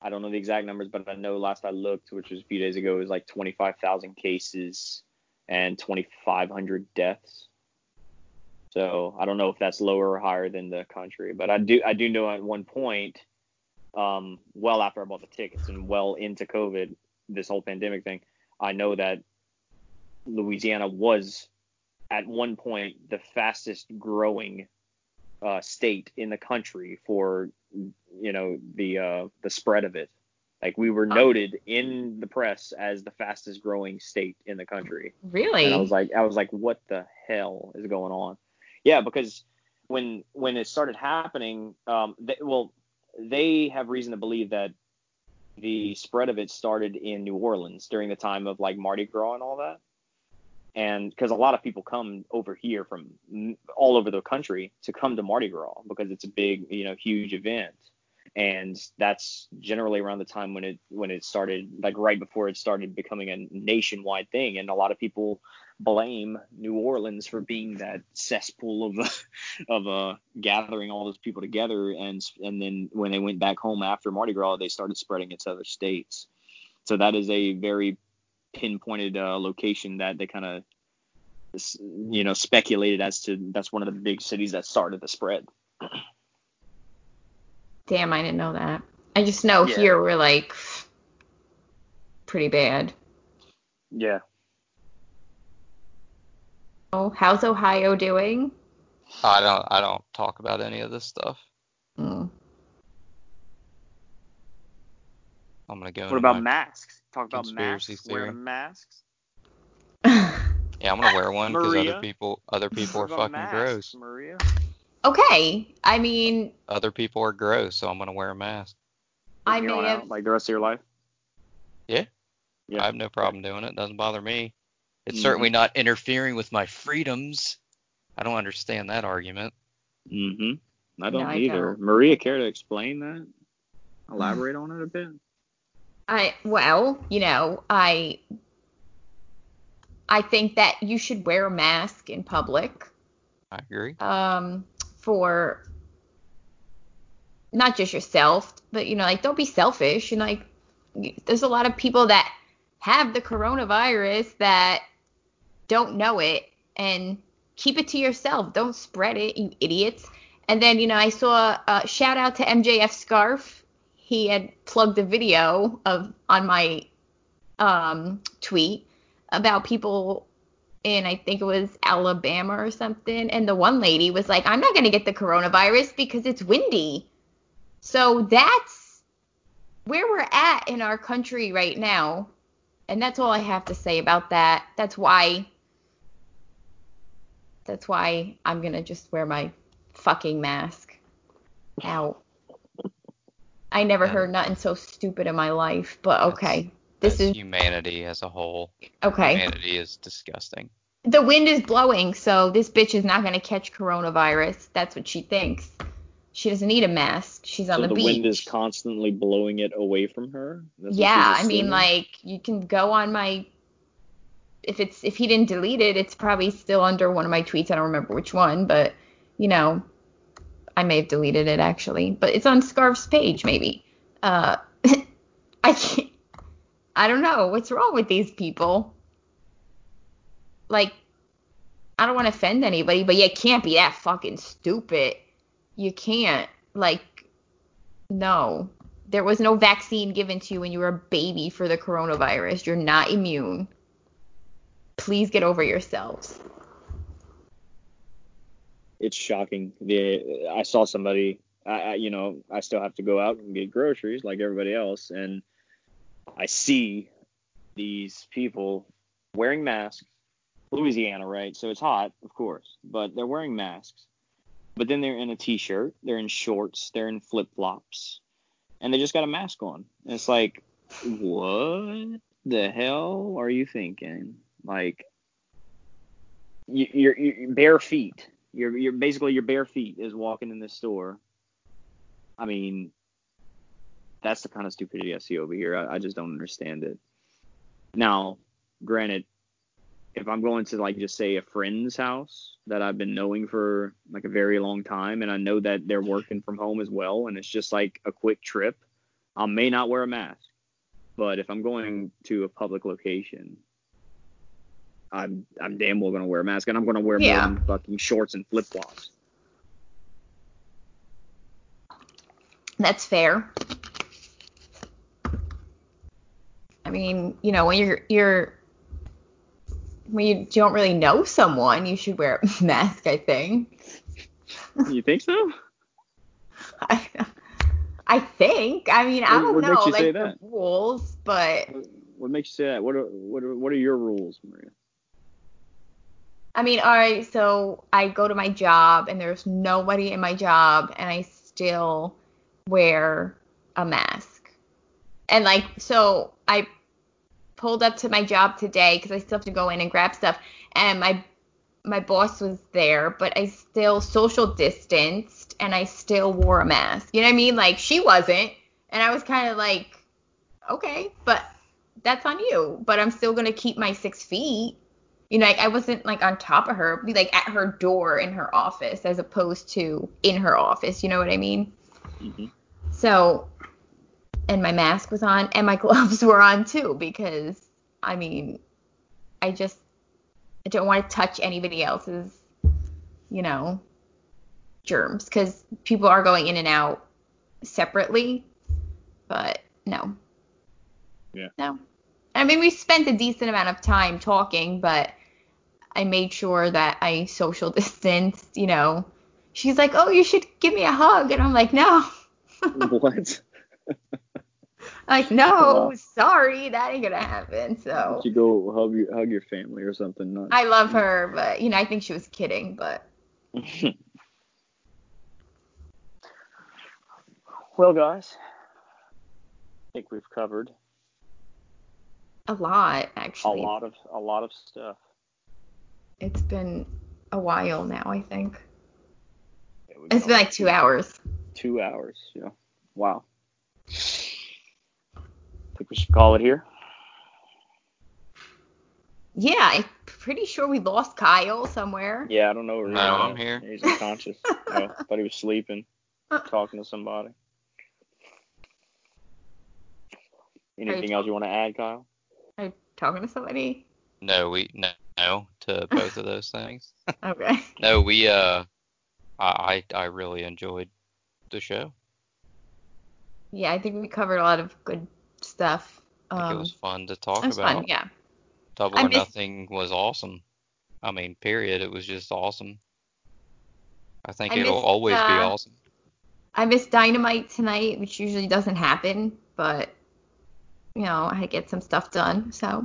I don't know the exact numbers, but I know last I looked, which was a few days ago, it was like 25,000 cases and 2,500 deaths. So I don't know if that's lower or higher than the country, but I do know at one point, well after I bought the tickets and well into COVID, this whole pandemic thing, I know that Louisiana was at one point the fastest growing state in the country for, the spread of it. Like, we were noted in the press as the fastest growing state in the country. Really? And I was like, what the hell is going on? Yeah, because when it started happening, they have reason to believe that the spread of it started in New Orleans during the time of like Mardi Gras and all that. And because a lot of people come over here from all over the country to come to Mardi Gras because it's a big, huge event. And that's generally around the time when it started, like right before it started becoming a nationwide thing. And a lot of people blame New Orleans for being that cesspool of gathering all those people together. And then when they went back home after Mardi Gras, they started spreading it to other states. So that is a very pinpointed location that they kind of, speculated as to that's one of the big cities that started the spread. Damn, I didn't know that. I just know here we're like pretty bad. Yeah. Oh, how's Ohio doing? I don't talk about any of this stuff. Mm. I'm gonna go. What about masks? Talk about conspiracy masks. theory. Wearing masks. Yeah, I'm gonna wear one because Maria? other people are fucking masks, gross. Maria? Okay, I mean, Other people are gross, so I'm gonna wear a mask. I From here on may out, have. like the rest of your life. Yeah. Yeah. I have no problem doing it. Doesn't bother me. It's Mhm. certainly not interfering with my freedoms. I don't understand that argument. I don't No, I either. don't. Maria, care to explain that? Elaborate on it a bit? I think that you should wear a mask in public. I agree. For not just yourself, but like, don't be selfish. And like, there's a lot of people that have the coronavirus that don't know it, and keep it to yourself. Don't spread it, you idiots. And then, I saw shout out to MJF Scarf. He had plugged a video on my tweet about people in, I think it was Alabama or something, and the one lady was like, I'm not going to get the coronavirus because it's windy. So that's where we're at in our country right now, and that's all I have to say about that. That's why I'm going to just wear my fucking mask out. I never heard nothing so stupid in my life, but okay. That's humanity as a whole. Okay. Humanity is disgusting. The wind is blowing, so this bitch is not going to catch coronavirus. That's what she thinks. She doesn't need a mask. She's on the beach. So the wind is constantly blowing it away from her? Yeah, I mean, like, you can go on my... If he didn't delete it, it's probably still under one of my tweets. I don't remember which one, but, I may have deleted it, actually. But it's on Scarf's page, maybe. I don't know. What's wrong with these people? Like, I don't want to offend anybody, but you can't be that fucking stupid. You can't. Like, no. There was no vaccine given to you when you were a baby for the coronavirus. You're not immune. Please get over yourselves. It's shocking. I saw somebody, I still have to go out and get groceries like everybody else, and I see these people wearing masks. Louisiana, right? So it's hot, of course, but they're wearing masks. But then they're in a t-shirt, they're in shorts, they're in flip-flops, and they just got a mask on. And it's like, what the hell are you thinking? Like, you're bare feet. You're basically, your bare feet is walking in this store. I mean, that's the kind of stupidity I see over here. I just don't understand it. Now, granted, if I'm going to, like, just say a friend's house that I've been knowing for like a very long time, and I know that they're working from home as well, and it's just like a quick trip, I may not wear a mask, but if I'm going to a public location, I'm damn well going to wear a mask, and I'm going to wear more Yeah. than fucking shorts and flip-flops. That's fair. I mean, you know, when when you don't really know someone, you should wear a mask, I think. You think so? I think. I mean, I don't What makes know, you like say the that? rules, but What makes you say that? What are your rules, Maria? I mean, all right, so I go to my job and there's nobody in my job and I still wear a mask. And like, so I pulled up to my job today because I still have to go in and grab stuff, and my boss was there, but I still social distanced and I still wore a mask. You know what I mean? Like, she wasn't, and I was kind of like, okay, but that's on you. But I'm still gonna keep my 6 feet. You know, like, I wasn't like on top of her, be like at her door in her office as opposed to in her office. You know what I mean? Mm-hmm. So, and my mask was on and my gloves were on too, because I mean, I don't want to touch anybody else's, you know, germs, because people are going in and out separately. But no. Yeah. No. I mean, we spent a decent amount of time talking, but I made sure that I social distanced, you know. She's like, oh, you should give me a hug. And I'm like, no. What? I'm like, no, Wow. sorry, that ain't going to happen. So You go hug your family or something. Not... I love her, but, you know, I think she was kidding, but. Well, guys, I think we've covered A lot, actually. a lot of stuff. It's been a while now, I think. Yeah, It's been like 2 hours. 2 hours, yeah. Wow. Think we should call it here? Yeah, I'm pretty sure we lost Kyle somewhere. Yeah, I don't know where he is. No, I'm here. He's unconscious. Oh, thought he was sleeping, talking to somebody. Anything else you want to add, Kyle? Are you talking to somebody? No, to both of those things. Okay. No, I really enjoyed the show. Yeah, I think we covered a lot of good stuff. I think it was fun to talk It was about. fun, yeah. Double or Nothing was awesome. I mean, period. It was just awesome. I think it'll always be awesome. I missed Dynamite tonight, which usually doesn't happen, but, you know, I had to get some stuff done, so.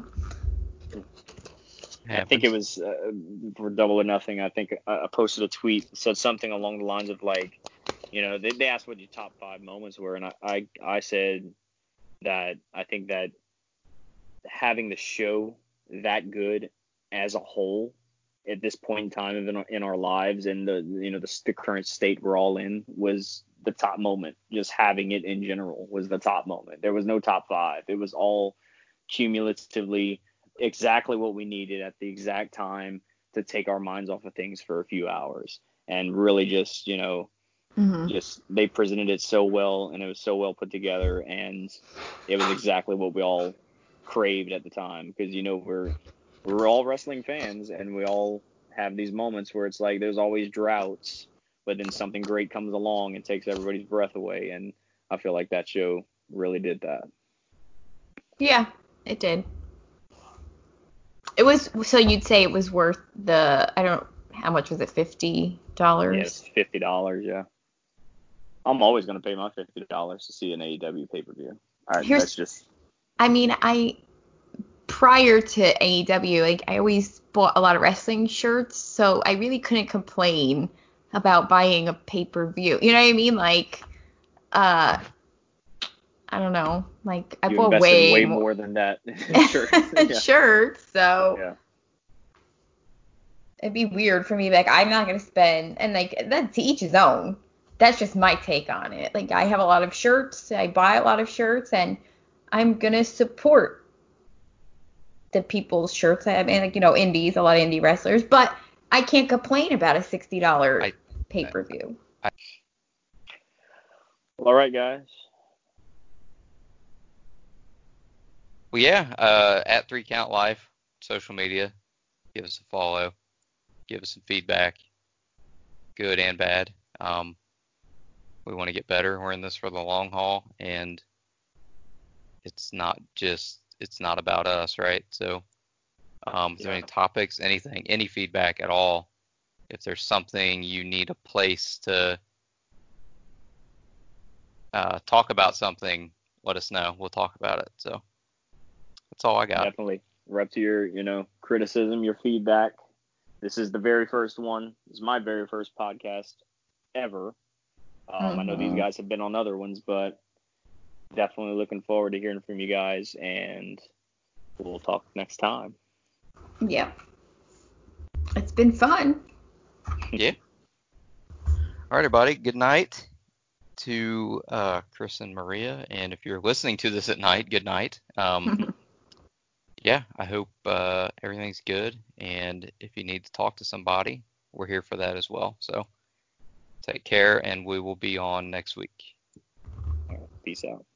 I think it was for Double or Nothing. I think I posted a tweet that said something along the lines of, like, you know, they asked what your top 5 moments were, and I said that I think that having the show that good as a whole at this point in time in our lives, and the current state we're all in, was the top moment. Just having it in general was the top moment. There was no top 5. It was all cumulatively exactly what we needed at the exact time to take our minds off of things for a few hours, and really just, you know, just they presented it so well, and it was so well put together, and it was exactly what we all craved at the time, because, you know, we're all wrestling fans, and we all have these moments where it's like there's always droughts, but then something great comes along and takes everybody's breath away, and I feel like that show really did that. Yeah, it did. It was, so you'd say it was worth the, I don't know, how much was it, $50? Yes, $50, yeah. I'm always going to pay my $50 to see an AEW pay-per-view. That's just... I mean, prior to AEW, like, I always bought a lot of wrestling shirts, so I really couldn't complain about buying a pay-per-view. You know what I mean? Like, I don't know. Like, I bought way more than that in shirts. Shirts, so yeah. It'd be weird for me. Like, I'm not gonna spend, and like, that's to each his own. That's just my take on it. Like, I have a lot of shirts. I buy a lot of shirts, and I'm gonna support the people's shirts. I mean, like, you know, indies, a lot of indie wrestlers, but I can't complain about a $60 pay-per-view. All right, guys. Well, yeah, at 3 Count Life, social media, give us a follow, give us some feedback, good and bad. We want to get better. We're in this for the long haul, and it's not about us, right? So, if there are any topics, anything, any feedback at all, if there's something you need a place to talk about something, let us know. We'll talk about it. So that's all I got. Definitely. We're up to your, criticism, your feedback. This is the very first one. This is my very first podcast ever. I know these guys have been on other ones, but definitely looking forward to hearing from you guys, and we'll talk next time. Yeah. It's been fun. Yeah. All right, everybody. Good night to Chris and Maria. And if you're listening to this at night, good night. Yeah, I hope everything's good. And if you need to talk to somebody, we're here for that as well. So take care, and we will be on next week. All right, peace out.